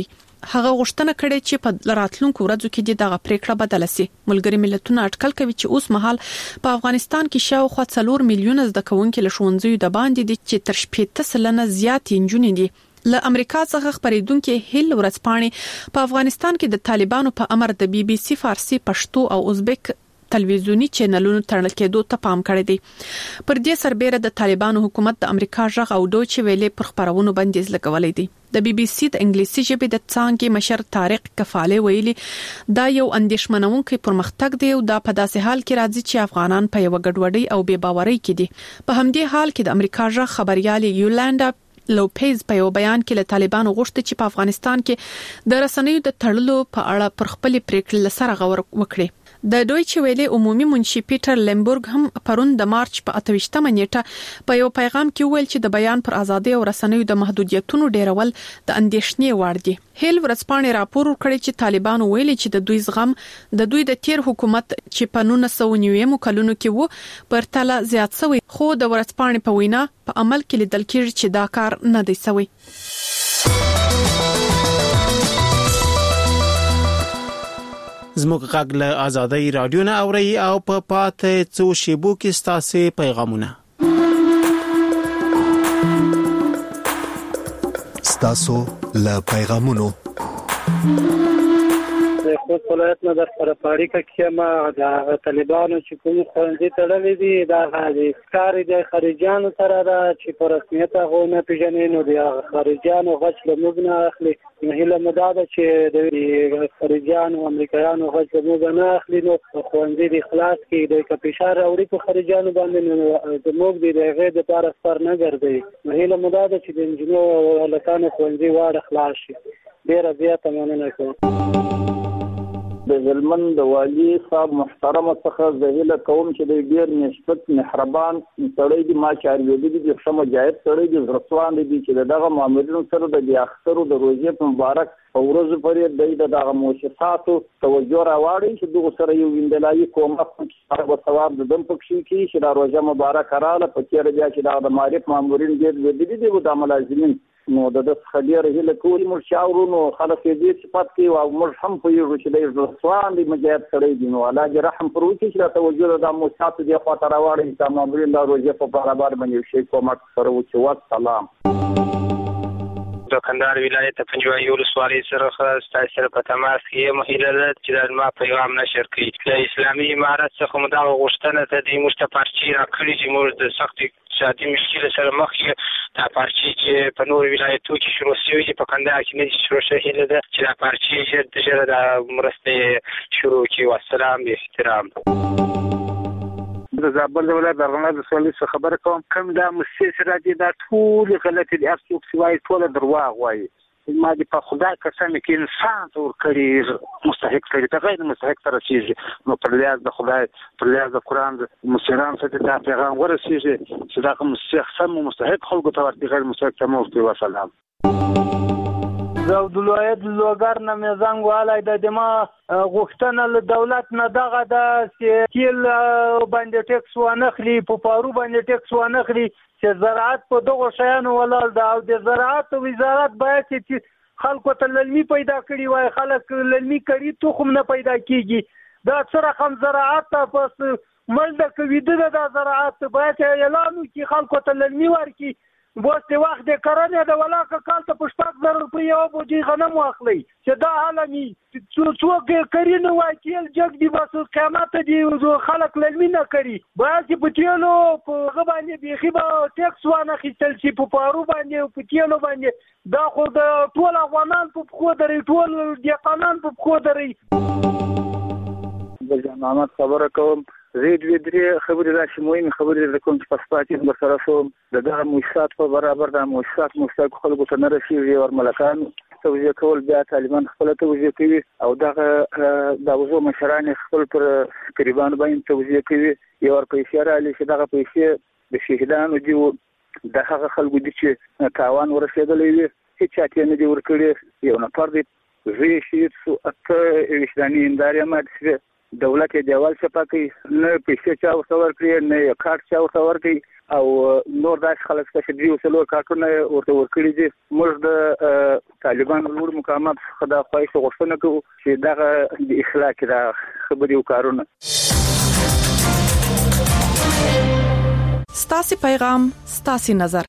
هغه غوښتنه کړې چې په راتلونکو ورځو کې دغه پریکړه بدله شي. ملګری ملتونه اټکل کوي چې اوس مهال په افغانستان کې شاوخوا 4 میلیونه زده کوونکي له ښوونځیو د باندې دي چې تر 80% زیات نجونې دي. له امریکا څخه خبرېدونکو هیل ورځپاڼې په افغانستان کې د طالبانو په امر د بي بي سي فارسی، پښتو او ازبک تلویزیونی چینلونو تړل کېدو ته پام کړی دی. پر دې سربېره د طالبانو حکومت د امریکا ژغ او دوچې ویلې پر خبرونو بندیز لګولې دي. د بي بي سي د انګلیسي ژبې د څانګې مشر طارق کفاله ویلي دا یو اندېښمنونکی پرمختګ دی او دا په داسې حال کې راځي چې افغانان په یو ګډوډۍ او بې باورۍ کې دي. په همدې حال کې د امریکا ژغ خبريال یولاندا لوپیز په یو بیان کې له طالبانو غوښتي چې په افغانستان کې د رسنیو د تړلو په اړه پر خپل پریکړې سره غور وکړي. د دویچې ویلې عمومي منشي پیټر لیمبورګ هم پرون د مارچ په 28مه نیټه په یو پیغام کې ویل چې د بیان پر ازادي او رسنیو د محدودیتونو ډیرول د اندېښنې وړ دي. هیل ورځپاڼې راپور ورکړی چې طالبانو ویلي چې د دوی زغم د دوی د تیر حکومت چې په 1990 کلونو کې وو پر تله زیات شوی، خو د ورځپاڼې په وینا په عمل کې لیدل کېږي چې دا کار نه دی شوی. زموږ غږ له آزادۍ رادیو نه اوري او په پاتې څو شیبو کې ستاسو پیغامونه. ستاسو له پیغامونو د خود ولایت نه در پر پاریکا کې ما د طالبانو چې کوم ښوونځي تړلې دي دا د کار د خارجيانو سره دا چې په رسمیت هغه نه پیژنې نو د خارجيانو غچ له موږ نه اخلي. هیله مداده چې د خارجيانو امریکایانو غچ له موږ نه اخلي نو ښوونځي د اخلاص کې د کپیشار اوري په خارجيانو باندې نو د موږ د هغه د لپاره سر نه ګرځي. هیله مداده چې د انجنونو لکانو ښوونځي واړه خلاص شي. ډیر زیاته مننه کوم. د ظلمن د والی صاحب محترم څخه زهیله کوم چې د ډیر نسبت محربان سړی دی، ما چې اړوي دي چې مجاهد سړی دی، زرسوان دي چې دغه مامورینو سره د اخترو د روزې په مبارک او ورځ پرې دغه مؤسساتو توجه راوړي چې دغه سره یو ویندلایي کومه په ثواب د دم پکې کې چې د روزه مبارک رااله په تیر بیا چې د معرف مامورین دې دي د ملازمین نو د خبره هله کولی مر شاورونو خلک دې صفات کې او مر هم په یو چې د رسوان دی مجاهد سره دی نو الله رحم پروي چې توجه د مؤسسات دی خاطر راوړي چې مامورین د روزه په برابر باندې شي کومک سره و سلام. د کندهار ولایت پنځوي ولسوالۍ سره ستاسو سره په تماس کې مهیله چې د ما پیغام نشر کړي. د اسلامي امارت څخه موږ دا غوښتنه ته د مستپارچی راکړي چې موږ د سخت اقتصادي مشکل سره مخ یو. دا پارچی چې په نور ولایتونو کې شروع شوی په کندهار کې نه شروع شوی ده چې دا پارچی ژر د مرستې شروع کی. والسلام احترام. د زابل ولایت درغنه د سولې څخه خبر کوم کوم دا مؤسسه راځي دا ټول غلطي دي افسوس سوای ټول درواغ وایي. ما دې په خدای قسم کې انسان تور کړی مستحق کړی ته غیر مستحق تر شيږي نو پر لیاز د خدای پر لیاز د قران د مسلمان څخه دا پیغام ورسیږي چې دا مستحق سم مستحق خلکو ته ورته غیر مستحق ته موږ و سلام. زه د ولایت لوګر نه میزنګ والای د دما غوښتنه له دولت نه دغه د کیل باندې ټیکس ونخلي په پارو باندې ټیکس ونخلي چې زراعت په دغه شیانو ولال دا او د زراعت وزارت باید چې خلکو ته للمي پیدا کړي وای خلک للمي کړي تخم نه پیدا کیږي دا سره خم زراعت پس ملده کوي د زراعت باید اعلان وکړي خلکو ته للمي ورکړي. بوست وخت د کرنې د ولاکه کال ته پښپاک ضرر په یو بوجي غنم واخلي چې دا عالمي څوک کرینه واکیل جګ دی بس قیامت دی خلک للمي نه کوي باید چې پټیلو په غبانې بيخي به ټیکس وانه خېتل شي په پارو باندې پټیلو باندې دا خو د ټول افغانان په خو دري ټول د قانون په خو دري. د جنامت خبره کوم زید ودري خبري راشي مهم خبري د کوم پاسپورت د سره سو دغه مؤسسات په برابر د مؤسسات مستقل خلکو ته نه رسیږي او ملکان توجیه کول بیا طالبان خپل توجیه کوي او دغه د وزو مشران خپل پر قریبان باندې توجیه کوي یو ور پیسې را لې چې دغه پیسې د شهیدانو دی د هغه خلکو دي چې تاوان ورسېدلې وي چې چاته نه دی ورکړي یو نفر دی زی شي سو اته وشداني انداریا ماده دولت کې دیوال صفاکي نه پیسې چا ورته ورکړي نه کارت چا ورته ورکړي او نور داس خلک چې دی وسلو کارتونه ورته ورکړي دي. موږ د طالبان لوړ مقامات خدا خواهش غوښتنه کوو چې دغه د اخلاق دا خبري وکړونه. ستاسي پیغام ستاسي نظر.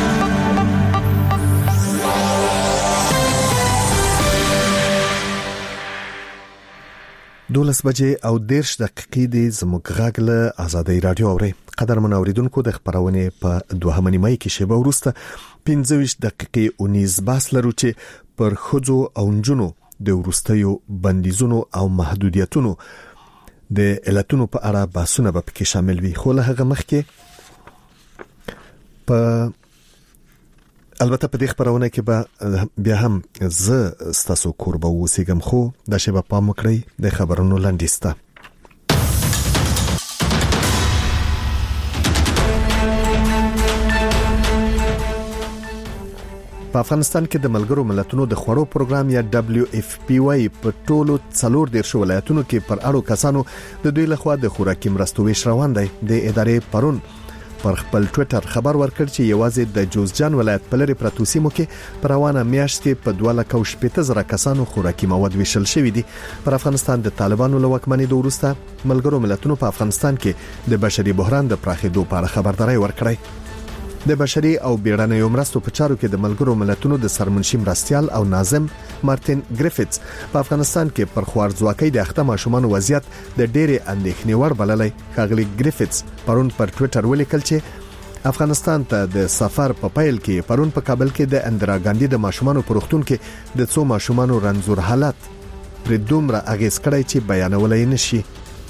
دولس بجې او 10 دقیقې د زموږ غږ له آزادۍ رادیو اوري. قدرمن اوریدونکو د خبرونه په 2 مې کې شیبه ورسته 15 دقیقې 19 باس لرو چې پر خځو او نجونو د ورستیو بندیزونو او محدودیتونو د علتونو په اړه بحثونه به پکې شامل وي. خو له هغه مخکې په البته په دې خبرونه کې به بیا هم زه ستاسو قربو وسیګم خو د شی په پام کړی د خبرونو لاندېسته. په افغانستان کې د ملګرو ملتونو د خوړو پروګرام یا WFP په ټولو 14 ولایتونو کې پر اړو کسانو د دوی لخوا د خوراکي مرستو ویش روان دی. د ادارې پرون پر خپل ټوئیټر خبر ورکړ چې یوازې د جوزجان ولایت په لری پرتو سیمو کې پر روانه میاشت کې په 2,000 کسانو خوراکي مواد ویشل شوې دي. پر افغانستان د طالبانو له واکمنۍ وروسته ملګرو ملتونو په افغانستان کې د بشري بحران د پراخېدو په اړه خبرداري ورکړې. د بشري او بیړنیو مرستو په چارو کې د ملګرو ملتونو د سرمنشي مرستيال او ناظم مارټین ګریفټس په افغانستان کې پر خوارځواکۍ د اخته ماشومان وضعیت د ډېرې اندېښنې وړ بللې. ښاغلي ګریفټس پرون پر ټوئیټر ولیکل چې افغانستان ته د سفر په پیل کې پرون په کابل کې د اندرا ګاندی د ماشومان پروختون کې د څو ماشومان رنځور حالت پر دومره اغیز کړی چې بیانولای نشي.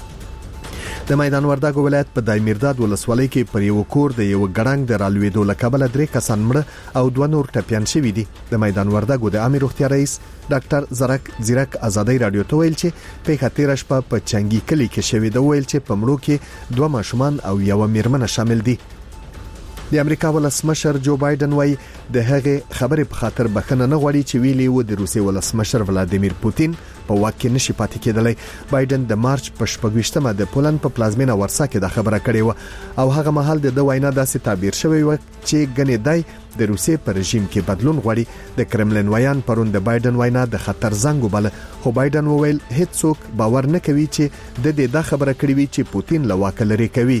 د میدان وردګ ولایت په دایمیرداد ولسوالۍ کې پر یو کور د یو ګړنګ د رالوېدو لکبل 3 کسان مړه او 2 نور ټپيان شوي دي. د میدان وردګ د عامه روغتیا رئیس ډاکټر زیرک آزادۍ رادیو ته ویل چې په 13 شپه په چنګي کلی کې شوی د ویل چې په مړو کې 2 ماشومان او یو میرمن شامل دي. د امریکا ولسمشر جو بایدن وايي د هغه خبرې په خاطر بخنه نه غواړي چې ویلي و د روسي ولسمشر ولادیمیر پوتین په واک کې نشي پاتې کېدلی. بایدن د مارچ په 14مه د پولند په پلازمینه ورسا کې د خبره کړې و او هغه مهال د وینا داسې تعبیر شوی و چې ګنې دای د روسي پر رژیم کې بدلون غواړي. د کرملین ویان پرون د بایدن وینا د خطر زنګ وبله خو بایدن وویل هیڅوک باور نه کوي چې د دې د خبره کړې وي چې پوتین له واک لري کوي.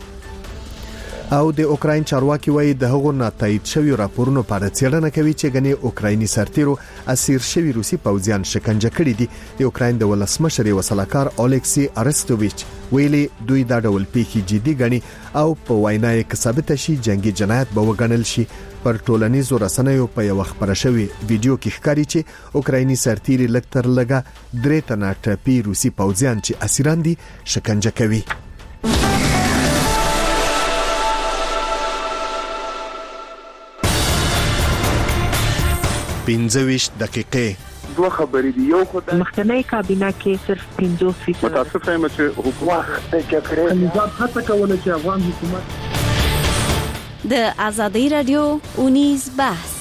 او د اوکراین چارواکي وایي د هغو ناتایید شوی راپورونو په اړه څېړنه کوي چې غني اوکرایني سرتیرو اسیر شوی روسي پوځیان شکنجه کړي دي. د اوکراین د ولسمشر وسلکار الیکسی ارستوویچ ویلي دوی دا ډول پیښې جدي ګڼي او په وینا یې ثابت شي جنگي جنایت به وګڼل شي. پر ټولنیزو رسنیو په یو خبره شوی ویډیو کې ښکاري چې اوکرایني سرتیري لکتر لګه 3 تنه ټپي روسي پوځیان چې اسیران دي شکنجه کوي. 15 دقیقې دوه خبرې دي. یو خدای مخکنی کابینه کې صرف 50% متاسف یم چې حکومت جګړه نظام هڅه کوله چې افغان حکومت د آزادۍ رادیو 19 بحث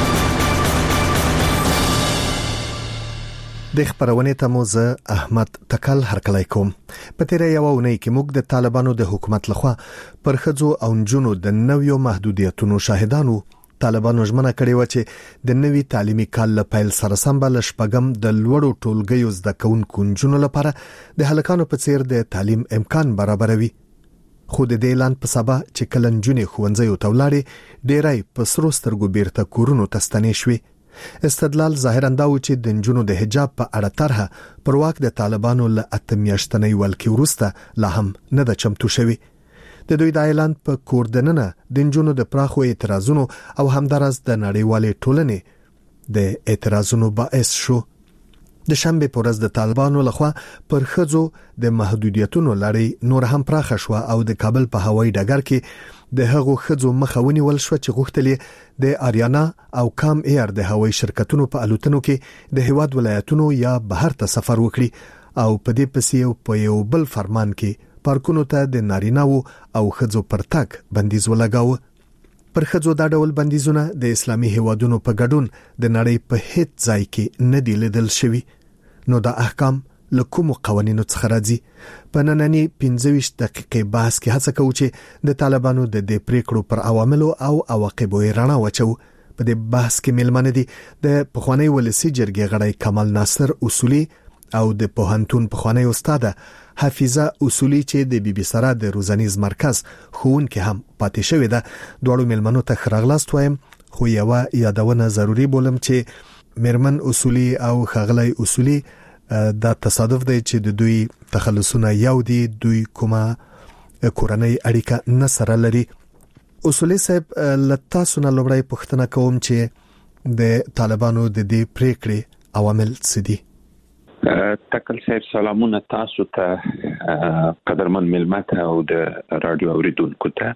د خبرونه تموزه احمد تکل هرکلای کوم. په تیر یو ونې کې موږ د طالبانو د حکومت لخوا پر خځو او نجونو د نویو محدودیتونو شاهدانو. طالبانو ژمنه کړې و چې د نوي تعلیمي کال له پیل سره سمبل شپږم د لوړو ټولګیو زده کوونکو نجونو لپاره د هلکانو په څیر د تعلیم امکان برابروي. خو د دې اعلان په سبا چې کله نجونې ښوونځیو ته ولاړې ډېری په سرو سترګو بیرته کورونو ته ستنې شوې. استدلال ظاهرا دا و چې د نجونو د حجاب په اړه طرحه پر واک د طالبانو له 8 میاشتنۍ ولکې وروسته لا هم نه د چمتو شوی. د دوی د اعلان په کوردننه د نجونو د پراخو اعتراضونو او همدارس د نړیوالې ټولنې د اعتراضونو باعث شو. د شنبه په ورځ د طالبانو لخوا پر خځو د محدودیتونو لړۍ نور هم پراخه شو او د کابل په هوایي ډګر کې د هغو خځو مخاوني ول شو چې غوښتلې د آریانا او کام ایر د هوایي شرکتونو په الوتنو کې د هیواد ولایتونو یا بهر ته سفر وکړي او په دې پسې په یو بل فرمان کې پارکونو ته د نارینه‌و او خځو پر تک بندیز ولګاوه. پر خځو دا ډول بندیزونه د اسلامي هیوادونو په ګډون د نړۍ په هیڅ ځای کې نه دی لیدل شوی. نو دا احکام له کوم قوانینو څخه راځي. په نننی 15 دقیقې بحث کې هڅه کوو چې د طالبانو د دې پریکړو پر عواملو او عواقبو رڼا واچو. په دې بحث کې ملمنه دي د پخوانی ولسی جرګې غړی کمال ناصر اصولي او د پوهنتون پخوانی استاد حفیظه اصولي چې د بي بي سره د روزنیز مرکز ښوونکي هم پاتې شوې ده. دوړو ملمنو ته خراغلاست وایم، خو یو یادونه ضروری بولم چې مرمن اصولي او خغلی اصولي دا تصادف دی چې د دوی تخلصونه یو دي، دوی کومه کورنۍ اړیکه نه سره لري. اصولي صاحب لتا سونه لوړای پښتنه کوم چې د طالبانو د دې پریکړې عوامل څه دي؟ تکل صاحب سلامونه تاسو ته، قدرمن ملمت او د رادیو اوریدونکو ته.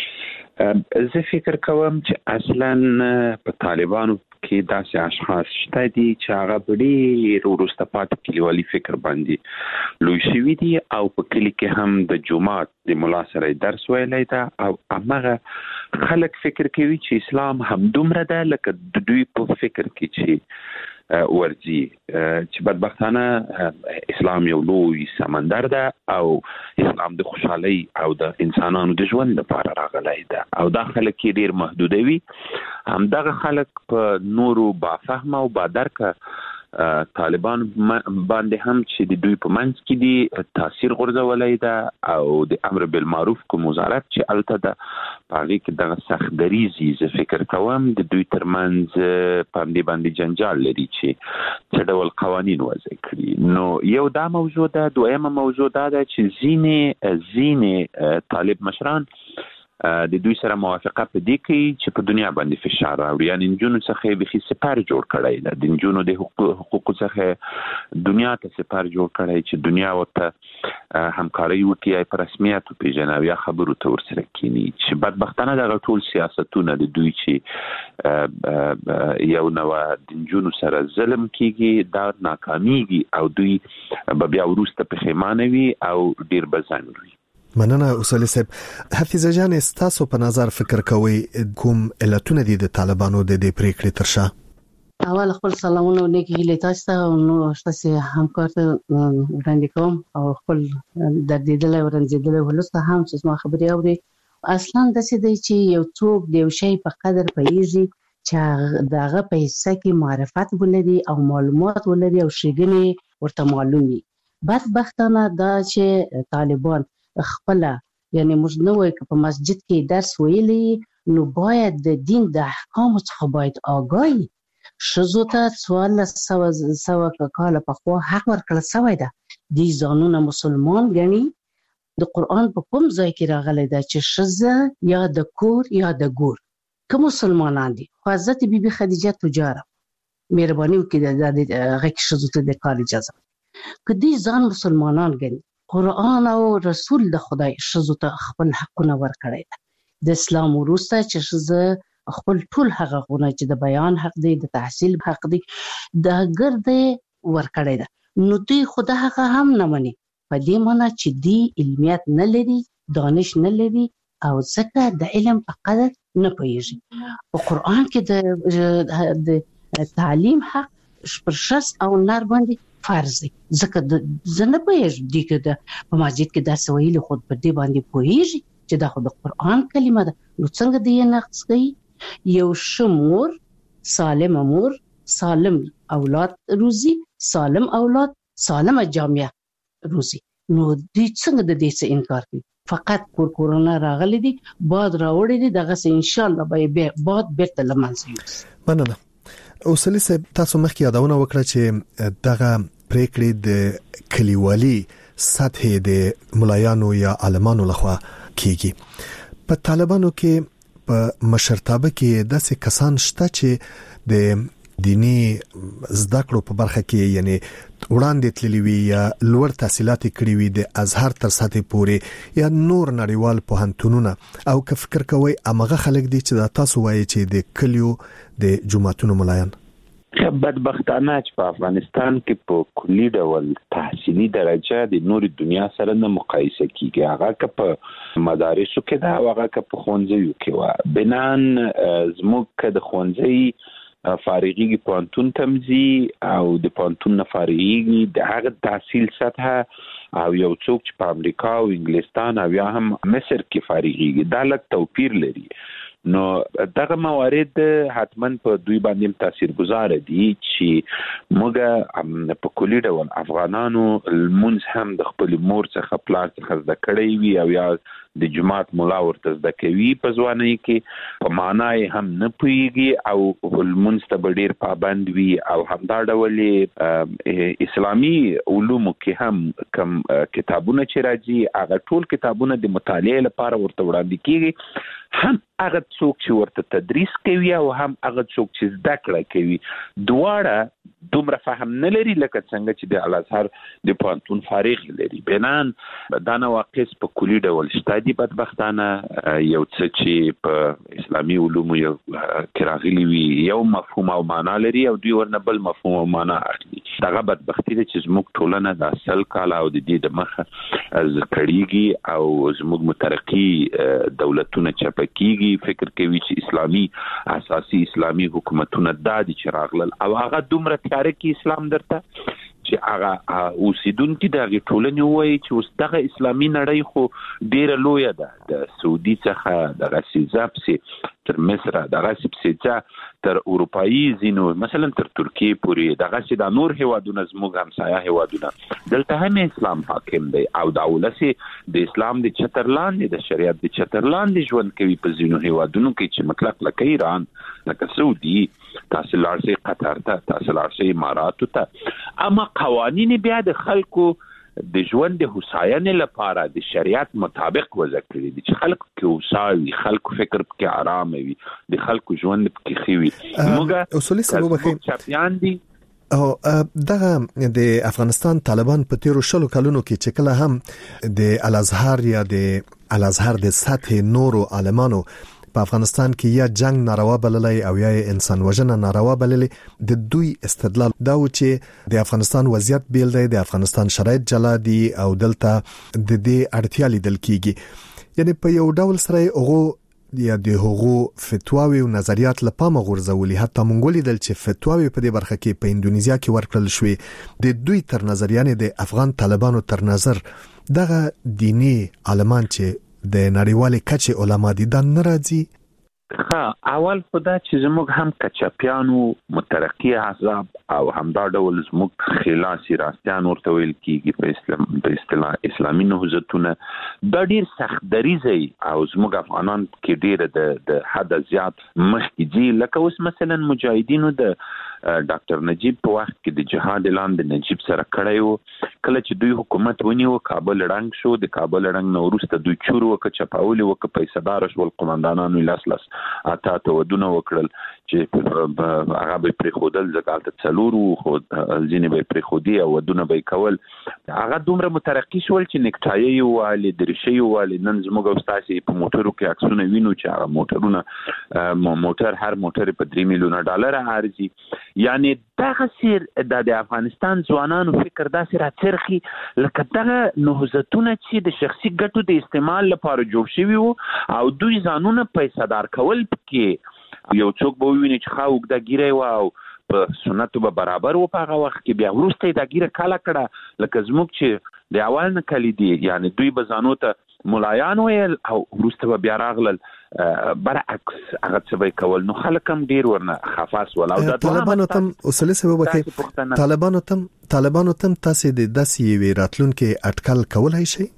زه فکر کوم چې اصلا په طالبانو کې داسې اشخاص شته دي چې هغه ډېر وروسته پاتې کلیوالي فکر باندې لوی شوي دي او په کلي کې هم د جومات د ملا سره درس ویلی ده او همغه خلک فکر کوي چې اسلام همدومره ده لکه د دوی په فکر کې چې ورځي، چې بدبختانه اسلام یو لوی سمندر ده او اسلام د خوشحالۍ او د انسانانو د ژوند لپاره راغلی ده او دا خلک یې ډېر محدودوي. همدغه خلک په نورو بافهمه او بادرکه طالبان باندې هم چې د دوی په منځ کې دي تاثیر غورځولی ده او د امر بالمعروف کوم وزارت چې الته ده په هغې کې دغه سخت دریزي زه فکر کوم د دوی ترمنځ په همدې باندې جنجال لري چې څه ډول قوانین وضع کړي. نو یو دا موضوع ده. دویمه موضوع دا ده چې ځینې طالب مشران د دوی سره موافقه په دې کوي چې په دنیا باندې فشار راوړي، یعنی نجونو څخه بخي سپر جوړ کړی ده، د نجونو د حقوقو څخه دنیا ته سپر جوړ کړی چې دنیا ورته همکاري وکړي یا په رسمیت وپېژني او یا خبرو ته ورسره کینی. چې بدبختانه دغه ټول سیاستونه د دوی چې یو نوع د نجونو سره ظلم کیږي دا ناکامیږي او دوی به بیا وروسته پښیمانه وي او ډیر به ځنډ وي. مننه اصولي صاحب. حفیظه جان، تاسو په نظر فکر کوئ کوم علتونه دي د طالبانو د دې پریکړې تر شا؟ اول خپل سلامونه او نیکی هیله تاسو ته او نو تاسو همکار ته وړاندې کوم او خپل دردیدل او رنځیدل ولسته هم چې ما خبري اوري. اصلا د څه دی چې یو څوک د یو شی په قدر پیږي چې داغه پیسې کې معرفت ولري او معلومات ولري او شګنې ورته معلومي. بدبختانه دا چې طالبان خپل یعنی موږ نه وای په مسجد کې درس ویلي نو باید د دین د احکام څخه باید آگاهی شزو ته 1400 کال په خو حق ورکړل شوی ده. دي ځانونه مسلمان غني د قران په کوم ځای کې راغلی ده چې شزه یا د کور یا د ګور کوم مسلمانان دي. حضرت بیبي خدیجه تجاره مهرباني وکړه د هغه شزو ته د کار اجازه کدي ځان مسلمانان غني. قرآن او رسول د خدای شزو ته خپل حقونه ورکړی ده. د اسلام وروسته چې شزه خپل ټول هغه غونه چې د بیان حق دی، د تحصیل حق دی، د ګرځي ورکړی ده. نو دوی خدای هغه هم نه مني په دې معنی چې دی علمیت نه لري، دانش نه لري او ځکه د علم په قدر نه پوهیږي. په قرآن کې د تعلیم حق پر شخص او نر باندې فرض دی. ځکه زنه پوهیږي دي کې په مسجد کې درس ویلي خود پر دې باندې پوهیږي چې دا خو د قرآن کلمه ده. نو څنګه دې نقص کوي؟ یو شمور سالم امور، سالم اولاد روزي، سالم اولاد، سالم جامعه روزي. نو دې څنګه د دې څخه انکار کوي؟ فقط کورونا راغلي دي، باد راوړي دي، دغه څه ان شاء الله به باد بیرته لمنځه یوسي. مننه. اصولي صاحب، تاسو مخکې یادونه وکړه چې دغه پریکړې د کلیوالي سطح د ملایانو یا عالمانو لخوا کیږي. په طالبانو کې په مشرتابه کې داسې کسان شته چې د دینی زده کړو په برخه کې یعنی وړاندې تللی وي یا لوړ تحصیلات کړي وي د ازهر تر سطح پورې یا نور نړیوال پوهنتونونه، او که فکر کوي امغه خلک دي چې دا تاسو وایي چې د کلیو د جماعتونو ملایان؟ بدبختانه چې په افغانستان کې په کلی ډول تحصیلي درجه د نور دنیا سره نه مقایسه کیږي. هغه که په مدارسو کې ده او هغه که په ښوونځیو کې و. بنان زموږ که د ښوونځي فارغيږي پوهنتون تمزي او د پوهنتون نه فارغيږي د هغه تحصیل سطحه او یو څوک چې په امریکا او انګلستان او یا هم مصر کې فارغيږي دا لږ توپیر لري. نو دغه موارد حتما په دوی باندې تاثیرګذار دي چې موږ په کلی ډول افغانانو المنځ هم د خپل مور څخه پلار څخه زده کړی وي او یا د جماعت مولا ورته زده کوي په ځوانۍ کې په معنی هم نه پوهیږي او المنځ ته ډیر پابند وي او همدا ډول اسلامي علومو کې هم کم کتابونه چې راځي هغه ټول کتابونه د مطالعې لپاره ورته وړاندې کیږي. هم هغه څوک چې ورته تدریس کوي او هم هغه څوک چې زده کړه کوي دواړه دومره فهم نه لري لکه څنګه چې د الازهر د پوهنتون فارغ لري. بنان دا نواقص په کلی ډول شته دي بدبختانه. یو څه چې په اسلامي علومو یو کراغلي وي یو مفهوم او معنا لري او دوی ورنه بل مفهوم او معنا اخلي. دغه بدبختی ده چې زموږ ټولنه د اصل کاله او د دې د مخه کړيږي او زموږ مترقي دولتونه چپکیږي فکر کوي چې اسلامي اساسي اسلامي حکومتونه د چراغلل او هغه دومره تیاره کې اسلام درته چې هغه اوسیدونکو د ټولنې وایي چې اوس دغه اسلامي نړۍ خو ډیره لویه ده د سعودي څخه د غسیزاب تر مصر د غسیب تر اروپایي زینو مثلا تر ترکیه پورې دغه د نور هیوادونو زموږ همسایه هیوادونه دلته هم اسلام حاکم دی او د اولسي د اسلام د چترلاندې د شریعت د چترلاندې ژوند کوي په زینو هیوادونو کې چې مطلق لکه ایران لکه سعودي تاسو لارسي قطر ته تاسو لارسي امارات ته اما قوانین بیا د خلکو د ژوند د هوساینې لپاره د شریعت مطابق وضع کړی دي چې خلک کې هوساوي خلک فکر کې آرام وي د خلکو ژوند کې خوي. موږ اصولي سبب چاپیان دي او دغه د افغانستان طالبان په تیرو شلو کلونو کې چې کله هم د الازهر یا د الازهر د سطح نورو عالمانو په افغانستان کې یا جنگ ناروا بللی او یا انسان وژنه ناروا بللی د دوی استدلال دا و چې د افغانستان وضعیت بیل دی د افغانستان شرایط جلا دي او دلته د دې اړتیا لیدل کیږي یعنی په یو ډول سره هغه یا د هغو فتواوی او نظریات لپاره غورځولي حتی مونږ لیدل چې فتواوی په دې برخه کې په انډونیزیا کې ورکړل شوې د دوی تر نظر یعنی د افغان طالبانو تر نظر دغه دینی عالمان چې د نړیوالې کچې علما دي دا ناراضي. اول خدا چې زموږ هم کچاپیانو مترقي احزاب او همدا ډول زموږ خلاصي راستيان ورته ویل کیږي په اصطلاح اسلامي نهضتونه دا ډیر سخت دریزي او زموږ افغانان کې ډیر د حد زیات مخکې دي لکه اوس مثلا مجاهدینو د ډاکټر نجیب په وخت کې د جهاد اعلان د نجیب سره کړی وو کله چې دوی حکومت ونیو کابل رنګ شو د کابل رنګ نو وروسته دوی چور وکړ چپاولي وکړ پیسې دار شول قومندانانو لاس اته ودونه وکړل چې هغه به پری خودل زکات څلورو خو ځینې به پری خودي او ودونه به کول هغه دومره مترقي شول چې نکټای والی درشي والی نن زموږ استاد په موټرو کې عکسونه وینو چې هغه موټرونه موټر هر موټر په 3 میلیون ډالر ارزي یعنی دغه سیر د افغانستان ځوانانو فکر داسې راڅرخي لکه دغه نهضتونه چې د شخصي ګټو د استعمال لپاره جوړ شوي وو او دوی ځانونه پیسې دار کول پکې یو څوک به ویني چې خاوګ د ګیره و او په سنتو به برابر و په هغه وخت کې بیا ورسته د ګیره کاله کړه لکه زموږ چې د اول نه کلی دي یعنی دوی به ځانو ته ملایان ویل او ورسته به بیا راغلل برعکس هغه څه به کول نو خلک هم ډیر ورنه خفاس ولا او د طالبانو تم اصلي سبب کې طالبانو تم تاسو د داسې وی راتلونکو اټکل کولای شي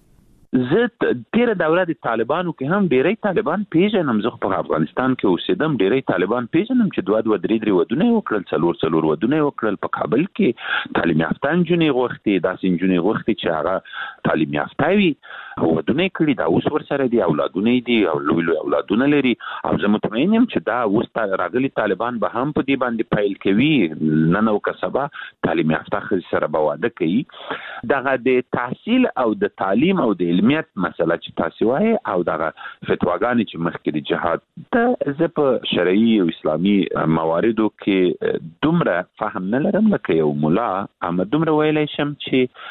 زه تیر دوره د طالبانو کې هم ډیری طالبان پیژنم زه په افغانستان کې اوسېدم ډیری طالبان پیژنم چې دوه درې ودونه وکړل څلور ودونه وکړل په کابل کې تعلیم یافته نجونې غوښتي داسې نجونې غوښتي چې هغه تعلیم یافته وي ودونه کړي دا اوس ورسره دي اولادونه دي او لوی اولادونه لري او زه مطمئن یم چې دا اوس راغلي طالبان به هم په دې باندې پایل کوي نن او کسبه تعلیم یافته خځې سره به واده کوي دغه د تحصیل او د تعلیم او د علمیت مسله چې تاسو وایي او دغه فتواګانې چې مخکې د جهاد ته زه په شرعي او اسلامي مواردو کې دومره فهم نه لرم لکه یو مولا اما دومره ویلی شم چې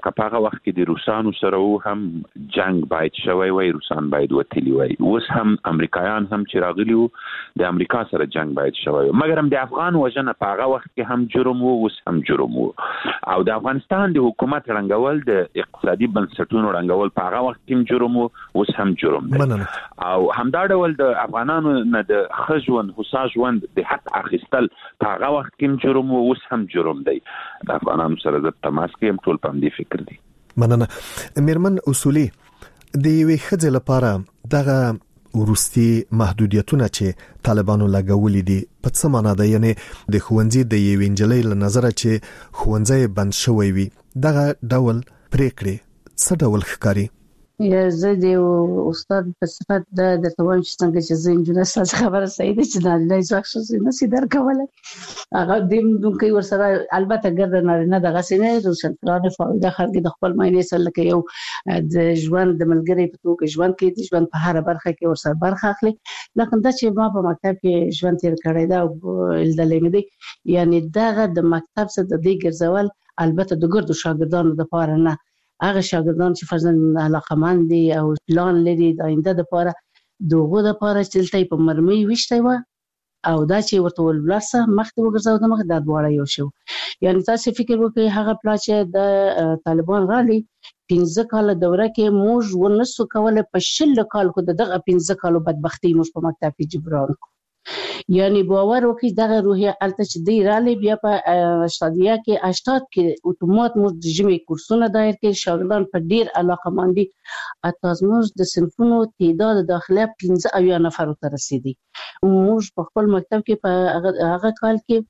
هغه وخت کې د روسانو سره هم جنگ باید شوی وای، روسان باید وتلی وای. اوس هم امریکایان هم چې راغلی وو د امریکا سره جنگ باید شوی، مګر هم د افغان وژنه په هغه وخت کې هم جرم وو، اوس هم جرم وو. او د افغانستان د حکومت رنګول، د اقتصادي بنسټونو رنګول په هغه وخت کې هم جرم وو، اوس هم جرم دی. او همدا ډول د افغانانو نه د خژوند هوسا ژوند د حق اخیستل په هغه وخت کې هم جرم وو، اوس هم جرم دی. د افغانانو سره د تماس کې هم ټول په دې فکر دي. مننه. میرمن اصولي، د یوې ښځې لپاره دغه ورستي محدودیتونه چې طالبانو لګولې دي په څه معنا ده؟ یعنی د ښوونځي د یوې نجلۍ له نظره چې ښوونځی بند شوی وي، دغه ډول پریکړې څه ډول ښکاري؟ یا زه د استاد په صفت د توان چې څنګه چې زه انجنیر سره خبره صحیح ده چې نارینه ځواک شوی نه سي درکوله هغه دیم دونکي ورسره البته ګرځ نارینه دغه سینې روشنفکرانه فائدہ خلک د خپل معنی سره لکه یو د ژوند د ملګری په توګه ژوند کې د ژوند په هر برخه کې ورسره برخه اخلي. لکه دا چې ما په مکتب کې ژوند تیر کړی دا الدلې مې یعنی دغه د مکتب څخه د دې ګرځول البته د ګردو شاګردانو د پاره نه، هغه شاګردان چې فرضاً علاقمند دي او پلان لري د آینده لپاره دغه لپاره چې تلته په مرمۍ وشته و او دا چې ورته ولرسه مخته وګرځاو د مخ د دواړه یو شو. یعنی تاسو فکر وکړئ هغه پلا چې د طالبان غالي 15 کال دوره کې موږ ونسو کوله په 10 کال کو دغه 15 کالو بدبختی موږ په مکتب کې جبران کو. یعنی باور وکړئ دغه روحیه الته چې دی رالی بیا په اشتادیه کې 80 کې اتومات موږ د جمعي کورسونه دایر کې شاګردان په ډیر علاقمندي اتاز موږ د صنفونو تعداد داخله 15 نفر ته رسیدي. موږ په خپل مکتب کې په هغه کال کې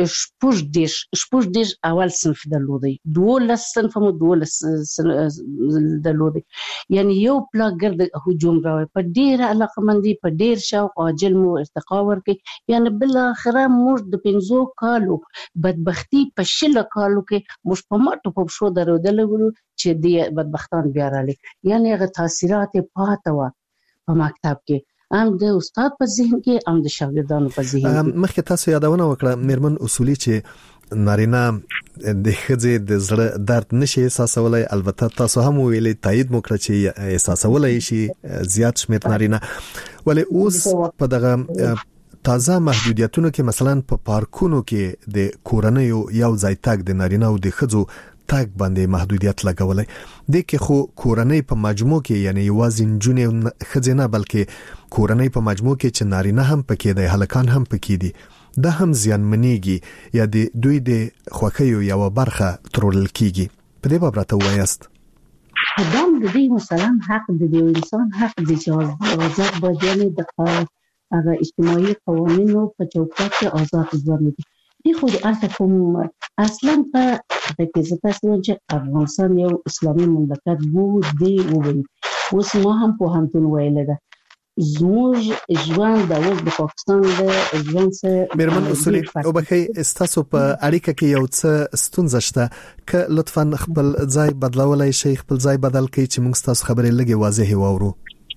شپږ دیش اول صنف درلودي، 12 صنف مو 12 درلودي. یعنی یو پلا ګرد هجوم راوي په ډیر علاقمندي په ډیر شوق عاجل مو ارتقا ورکي. یعنی بل اخره موږ د 15 کالو بدبختی په 10 کالو کې موږ په ماټو په شو درودل چې د بدبختان بیا رالی. یعنی هغه تاثیرات پاتې و په مکتب کې هم د استاد په ذهن کې هم د شاګردانو په ذهن کې. مخکې تاسو یادونه وکړه میرمن اصولي چې نارینه د ښځې د زړه درد نشي احساسولای، البته تاسو هم ویلي تایید مو کړ چې احساسولای شي زیات شمېر نارینه، ولی اوس په دغه تازه محدودیتونو کې مثلا په پارکونو کې د کورنۍ یو ځای تاګ د نارینه او د ښځو تاګ باندې محدودیت لګولای. د کې خو کورنۍ په مجموع کې یعنی یوازې نجونې ښځې نه بلکې کورنۍ په مجموع کې چې نارینه هم پکې دي هلکان هم پکې دي، دا هم زیانمنېږي یا د دوی د خوښیو یو برخه ترول کیږي. په دې باب راته وایاست؟ قدام د دې مثلا حق د انسان حق د آزاد باید د هغه اجتماعي قوانینو په چوکاټ کې آزاد ژوند دي. دی خو د الته کوم اصلا په دغه تاسو چې افغانستان یو اسلامي مملکت وو دی وویل اوس ما هم په همتون ویل ده زموږ ژوند د اوس د پاکستان د ژوند سره میرمن اصولي او بخې استاسو په اړیکه کې یو څه ستونزه شته ک لطفا خپل ځای بدلولای شي خپل ځای بدل کړئ چې موږ تاسو خبرې لګي واضح واورو.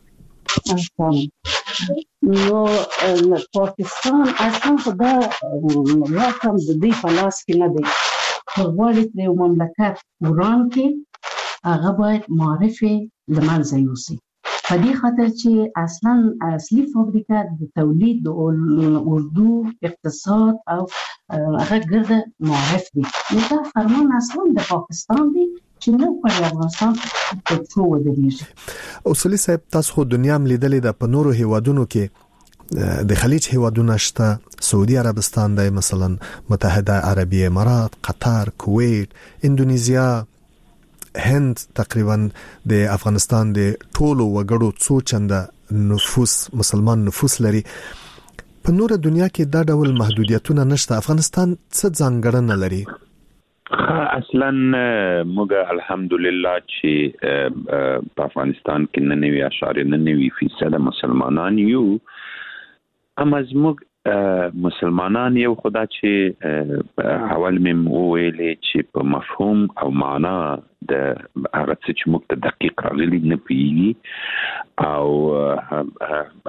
نو پاکستان اصلا خدا واکم د دې فلاس کې نه دی ورولې د مملکت وران کې هغه باید معرفي لمنځه یوسي په دې خاطر چې اصلا اصلي فابریکه د تولید د اردو اقتصاد او هغه ګرده معرف دي. نو دا فرمان اصلا د پاکستان دی چې نو په افغانستان په څو ودرېږي. اصولي صاحب تاسو خو دنیا ملیدلې د پنورو هیوادونو کې د خلیج هیوادونو شته، سعودي عربستان دی مثلا، متحده عربی امارات، قطر، کویت، اندونیزیا، هند تقریبا د افغانستان د ټولو وګړو څو چنده نفوس مسلمان نفوس لري. په نور دنیا کې دا ډول محدودیتونه نشته. افغانستان څه ځانګړنه لري؟ اصلا موږ الحمدلله چې په افغانستان کې 99.9% مسلمانان یو، اما زموږ مسلمانان یو خدا چې اول مم ویلې چې په مفهوم او معنا د هغه چې موږ ته دقیق راغلي نه پیږي او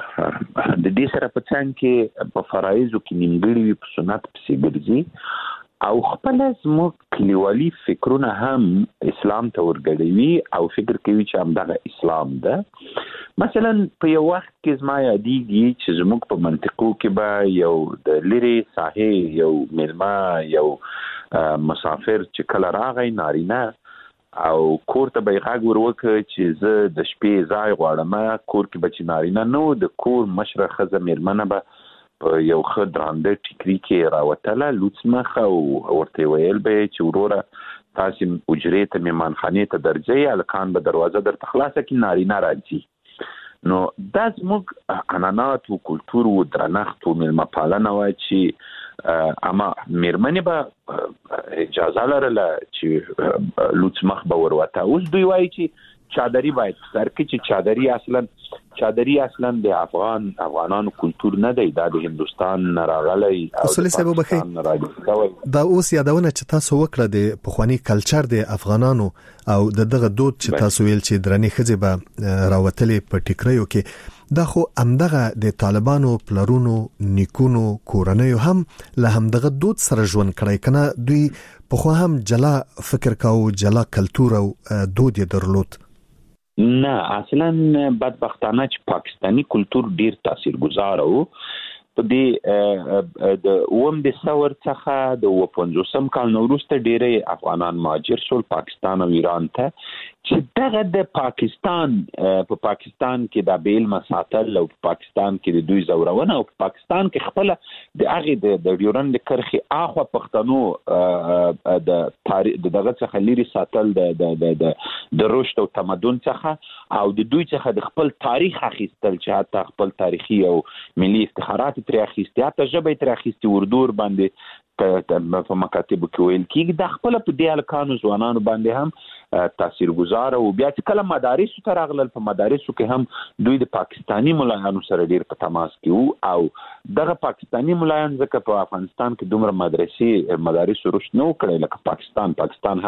د دې سره په څنګه کې په فرایضو کې نیمګړي په سنت پسې ګرځي او خپل زموږ کلیوالي فکرونه هم اسلام ته ورګډوي او فکر کوي چې همدغه اسلام ده. مثلا په یو وخت کې زما یادېږي چې زموږ په منطقو کې به یو د لرې ساحې یو میلمه یو مسافر چې کله راغی نارینه او کور ته به یې غږ ور وکړ چې زه د شپې ځای غواړم. کور کې به چې نارینه نه و، د کور مشره ښځه میرمنه به په یو ښه درانده ټیکري کې راوتله لوڅ مخ او ورته ویل به چې وروره تاسې حجرې ته مېهمانخانې ته درځئ، هلکان به دروازه درته خلاصه کړي، نارینه راځي. نو دا زموږ عنعنات و کلتور و درنښت و میلمه پالنه وه چې اما میرمنې به اجازه لرله چې لوڅ مخ به وروته. اوس دوی وایي چې چادری باید سر کې چې چادری اصلا د افغانانو کلتور نه دی، دا د هندستان نه راغلی او اصلي سبب بخې دا اوس یادونه چې تاسو وکړه د پخوانی کلچر د افغانانو او دغه دود چې تاسو ویل چې درنې خځې به راوتلې په ټیکریو کې، دا خو همدغه د طالبانو پلرونو نیکونو کورنیو هم له همدغه دود سره ژوند کړی کنه. دوی په خو هم جلا فکر کاو، جلا کلتور او دود یې درلود. نه اصلا بدبختانه چې پاکستانی کلتور ډیر تاثیرګذار وو. په دې د اوم د ثور څخه د 50 کال وروسته ډیره افغانان مهاجر شول پاکستان او ایران ته، چې دغه د پاکستان په پاکستان کې د بیل مساتل او په پاکستان کې د دوی زورونه او په پاکستان کې خپل د هغه د ډیورند کرخي اخوا پښتنو د تاریخ دغه څخه لري ساتل د رشد او تمدن څخه او د دوی څخه د خپل تاریخ اخیستل چې حتی خپل تاریخي او ملي افتخارات تر اخیستي، حتی ژبه تر اخیستي، اردو باندې په مکاتبو کې ویل کېږي. د خپل په دې هلکانو ځوانانو باندې هم تاثیرګذار او بیا چې کله مدارسو ته راغلل، په مدارسو کې هم دوی د پاکستانی ملایانو سره ډیر په تماس کې وو او دغه پاکستانی ملایان ځکه په افغانستان کې دومره مدارسو رشد نه وکړی لکه پاکستان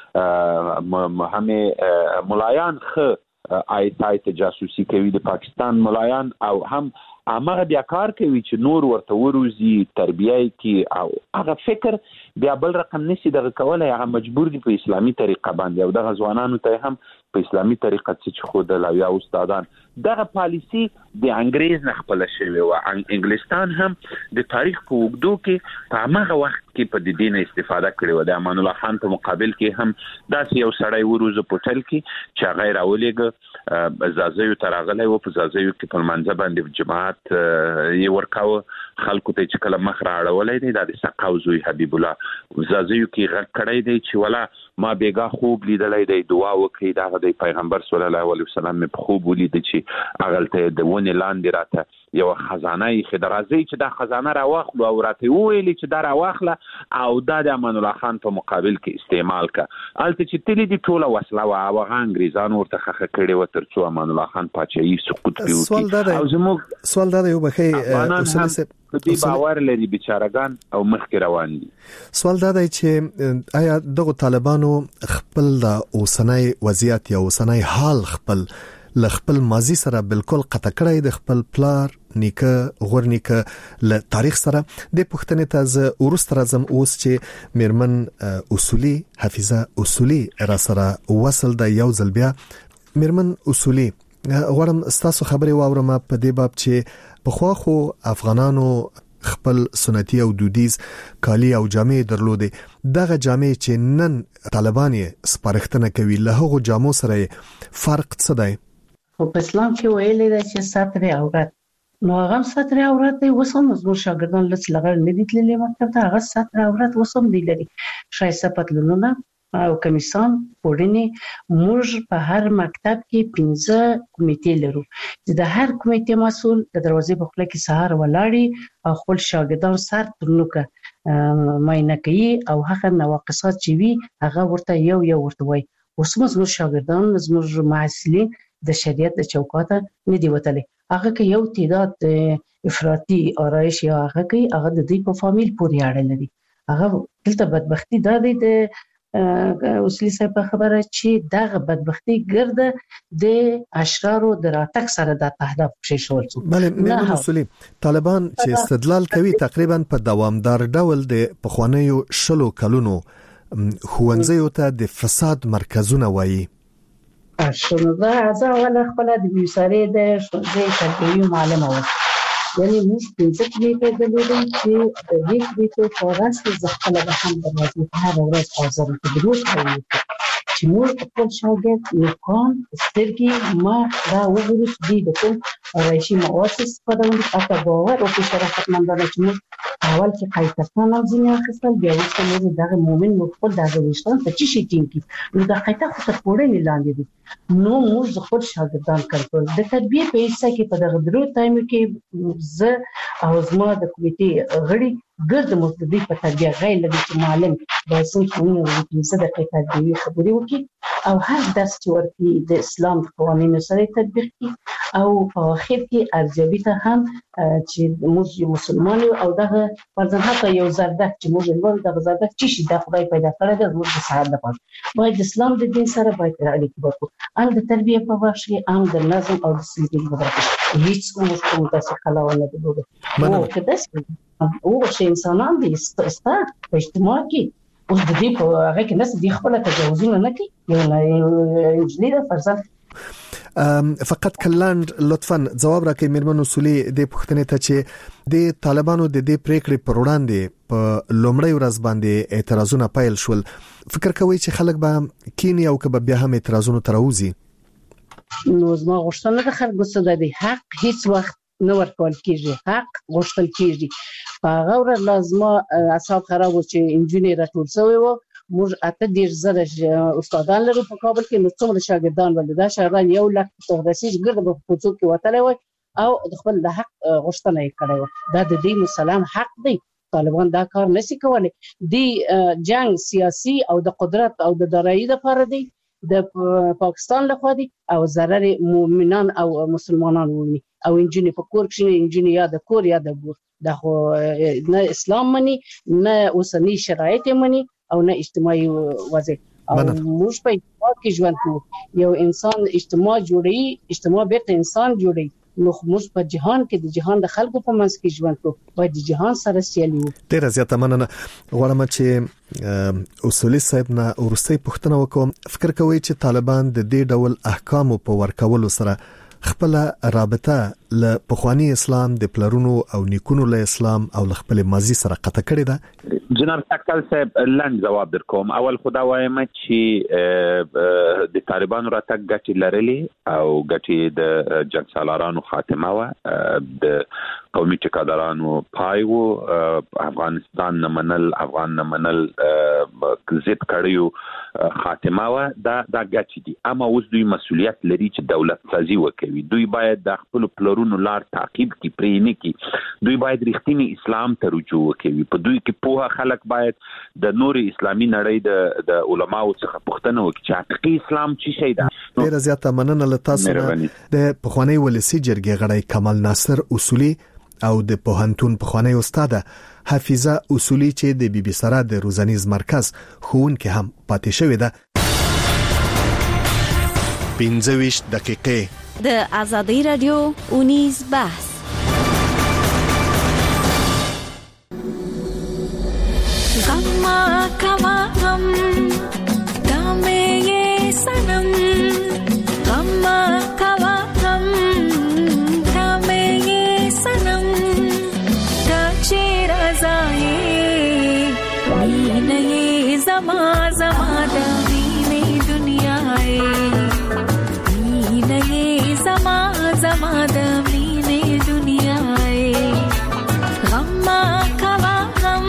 هم ملایان ښه آیت جاسوسي کوي د پاکستان ملایان او هم هغه بیا کار کوي چې نور ورته وروزي تربیه کې او هغه فکر بیا بل رقم نشي دغه کولای، هغه مجبور دي په اسلامي طریقه باندې او دغه ځوانانو ته هم په اسلامي طریقه چې خود لا استادان دغه پالیسی د انګريز نه خپل شوی او انګلستان هم د تاریخ په وګړو کې په هغه وخت کې په دې نه استفاده کړې و. د امان الله خان په مقابل کې هم داسې یو سړی وروزه پټل کې چې غیر اولېګ زازیو ترغلې او په زازیو کې په منځ باندې جماعت یې ورکاو خلکو ته چې کله مخ راړولې دی د سقاو زوی حبیب الله زازیو کې غږ کړی دی چې ولا ما بیګا خوب لیدلې دی، دعا وکړي دا د پیغمبر صلی الله علیه وسلم په خوب ولید چې اغلته د ونه لاندې راته یو خزانه یې خدرازي چې دا خزانه راواخلو او راته ویل چې دا راواخله او دا د امان الله خان په مقابل کې استعمال کا الته چې تللی دی ټوله وسله او هغه انګریزانو ورته خخه کړي و ترڅو امان الله خان پاچاهي سقوط پیوکي. او زموږ سوال دا یو بخې اصول په دې باور لري بیچارهګان او مخکې روان دي. سوال دا دی چې آیا دغه طالبانو خپل د اوسنۍ وضعیت یا اوسنۍ حال خپل ماضی سره بالکل قطع کړی د خپل پلار نیکه غورنیکه له تاریخ سره د پښتنې ته ز ورست راځم اوس چې میرمن اصولي حفیظه اصولي را سره وصل د یو ځل بیا. میرمن اصولي غواړم تاسو خبري واورم په دې باب چې په خو افغانانو خپل سنتي او دودیز کالی او جامې درلودي، دغه جامې چې نن طالبان یې سپارښتنه کوي له هغو جامو سره فرق څه دی؟ په اسلام کې ویل دی چې ستر عورت، نو هغه ستر عورت دی. وسم زموږ شاګردان لڅ لغړ نه دي تللي مکتب ته، هغه ستر عورت وسم دی لري شایسته پتلونونه او کمیسان پوړنی. موږ په هر مکتب کې 15 کمیټې لرو چې د هر کمیټې مسول د دروازې په خله کې سهار ولاړی او خپل شاګردان سر ترنوکه معاینه کوي او هغه نواقصات چې وي هغه ورته یو ورته وایي. اوس زموږ شاګردان زموږ محصلین د شریعت د چوکاته نه دی وتلی، هغه کې یو تعداد افراطي آرایش یا هغه کې هغه د دې په فامیل پورې اړه لري. هغه دلته بدبختی دا دی د اصلي صاحب خبره چې دغه بدبختی ګرده د اشرارو د راتګ سره د تهدف شې شول څو بله اصلي طالبان چې استدلال کوي تقریبا په دوامدار ډول د پخوانیو شلو کلونو خوانځيو ته د فساد مرکزونه وایي شنو دا ځاله خپل د بیساري د تربیوي معلومه و یعنی موږ پنځه کلیته د لوري چې د دې کلیته فورس د خپل د هم د وظیفه هر ورځ حاضر کېدل کوي چې موږ خپل شاګرد نکان سترګي ما دا وګورو چې د کوم راشي مؤسس په دغه اته باور او په شرافت مندانه چې موږ اول کې قایتان او ځینې اخیستل بیا وروسته موږ دغه مومن نو خپل دغه وشتان په چی شي ټینګي نو دا قایته خو ته پوره نه لاندې دي نو موږ خپل شاګردان کنټرول د تربیه په حصہ کې په دغه درو ټایم کې زه او زما د کمیټې غړي ګرد مستدی په تربیه غیر لدی چې معلم د سنتونو د زده کې تربیه خبرې وکړي او هر درس چې ورته د اسلام قوانینو سره تطبیق کړي او په اخر کې ارزیابي ته هم چې موږ مسلمان او دغه فرضاً حتی یو زردک چې موږ ول دغه زردک چې شي د خدای پیدا کړی د موږ سره د پات باید اسلام د دین سره باید اړیکه وکړو ان د تربیه په واښه ام د نظم او دسپلین په برخه هیڅ کوم تاسو خلاونه د دوه او کداس او چې انسانان دي ستا په اجتماع کې اوس د دې په هغه کې نس دي خپل تجاوزونه نه کوي یو انجنیر فرضاً فقط کلاند لطفا جواب راکړئ میرمن اصولي د پښتنې ته چې د طالبانو د دې پریکړې پر وړاندې په لومړی ورځ باندې اعتراضونه پیل شول فکر کوي چې خلک به کینی او کبه بیا هم اعتراضونه تراوزي نو زما غوښتنه د خلکو څخه د حق هیڅ وخت نو ورکول کیږي حق غوښتل کیږي هغه ور لازمه اصحاب خراب و چې انجینیر ټول سوی و موږ اته ډیر زره استادان لرو په کابل کې نو څومره شاګردان ول دا شاګردان یو لک تغدسي ګرد په پوڅو کې وتلې و او د خپل د حق غوښتنه یې کړې و دا د دین مسلمان حق دی طالبان دا کار نشي کولای دی جنگ سیاسي او د قدرت او د درایي لپاره دی د پاکستان لخوا دي او ضرر مؤمنان او مسلمانان ویني او انجینی په کور کې انجینی یا د کور یا د ګور دا خو نه اسلام مني نه اوسنی شرایط مني او نه اجتماعي وضع او موږ په اجتماع کې ژوند کوو یو انسان اجتماع جوړي اجتماع به انسان جوړي نو موږ په جهان کې د جهان د خلکو په منځ کې ژوند کوو باید د جهان سره سیالي وکړو ډیر زیاته مننه غواړم چې اصولي صاحب نه ورسته پښتنه وکوم فکر کوي چې طالبان د دې ډول احکام په ورکولو سره خپل رابطه ل پخوانی اسلام د پلرونو او نیکونو له اسلام او ل خپل ماضي سره قطع کړی ده جنرال تکل صاحب لاند جواب در کوم اول خدا وایم چې د طالبانو راتګ ګټي لرلي او ګټي د جنگ سالارانو خاتمه و د قومي ټکادارانو پای و افغانستان نه منل ضد کړیو خاتمه و دا ګټي دي اما اوس دوی مسؤلیت لري چې دولت سازي وکړي دوی باید د خپل پلرونو لار تعقیب کی پرېنه کی دوی باید رښتینی اسلام ته رجوع وکړي په دوی کې په خلک باید د نور اسلامي نړۍ د علماو څخه پوښتنه وکړي چې حقیقي اسلام څه شی ده ډیر زیاته مننه له تاسو د پخوانی ولسی جرګې غړی کمال ناصر اصولي او د پوهنتون پخوانی استاد حفیظه اصولي چې د بي بي سره د روزنیز مرکز ښوونکې هم پاتې شوې ده 15 دقیقې د آزادۍ رادیو اونیز بحث غم کوا غم دامه یې سنم غم کوا غم دامه یې سنم تا چې رضای مینه یې زما زما د مینې دنیا زما زما د مینې دنیا غم کوا غم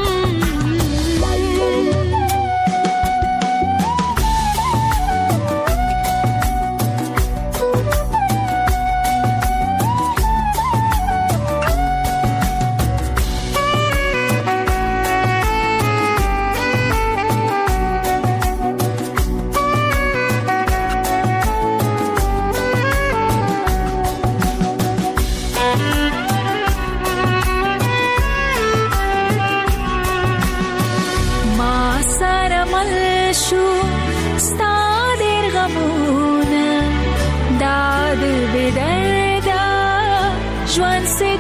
شو ستا ډېر غمونه دا د بې درده ژوند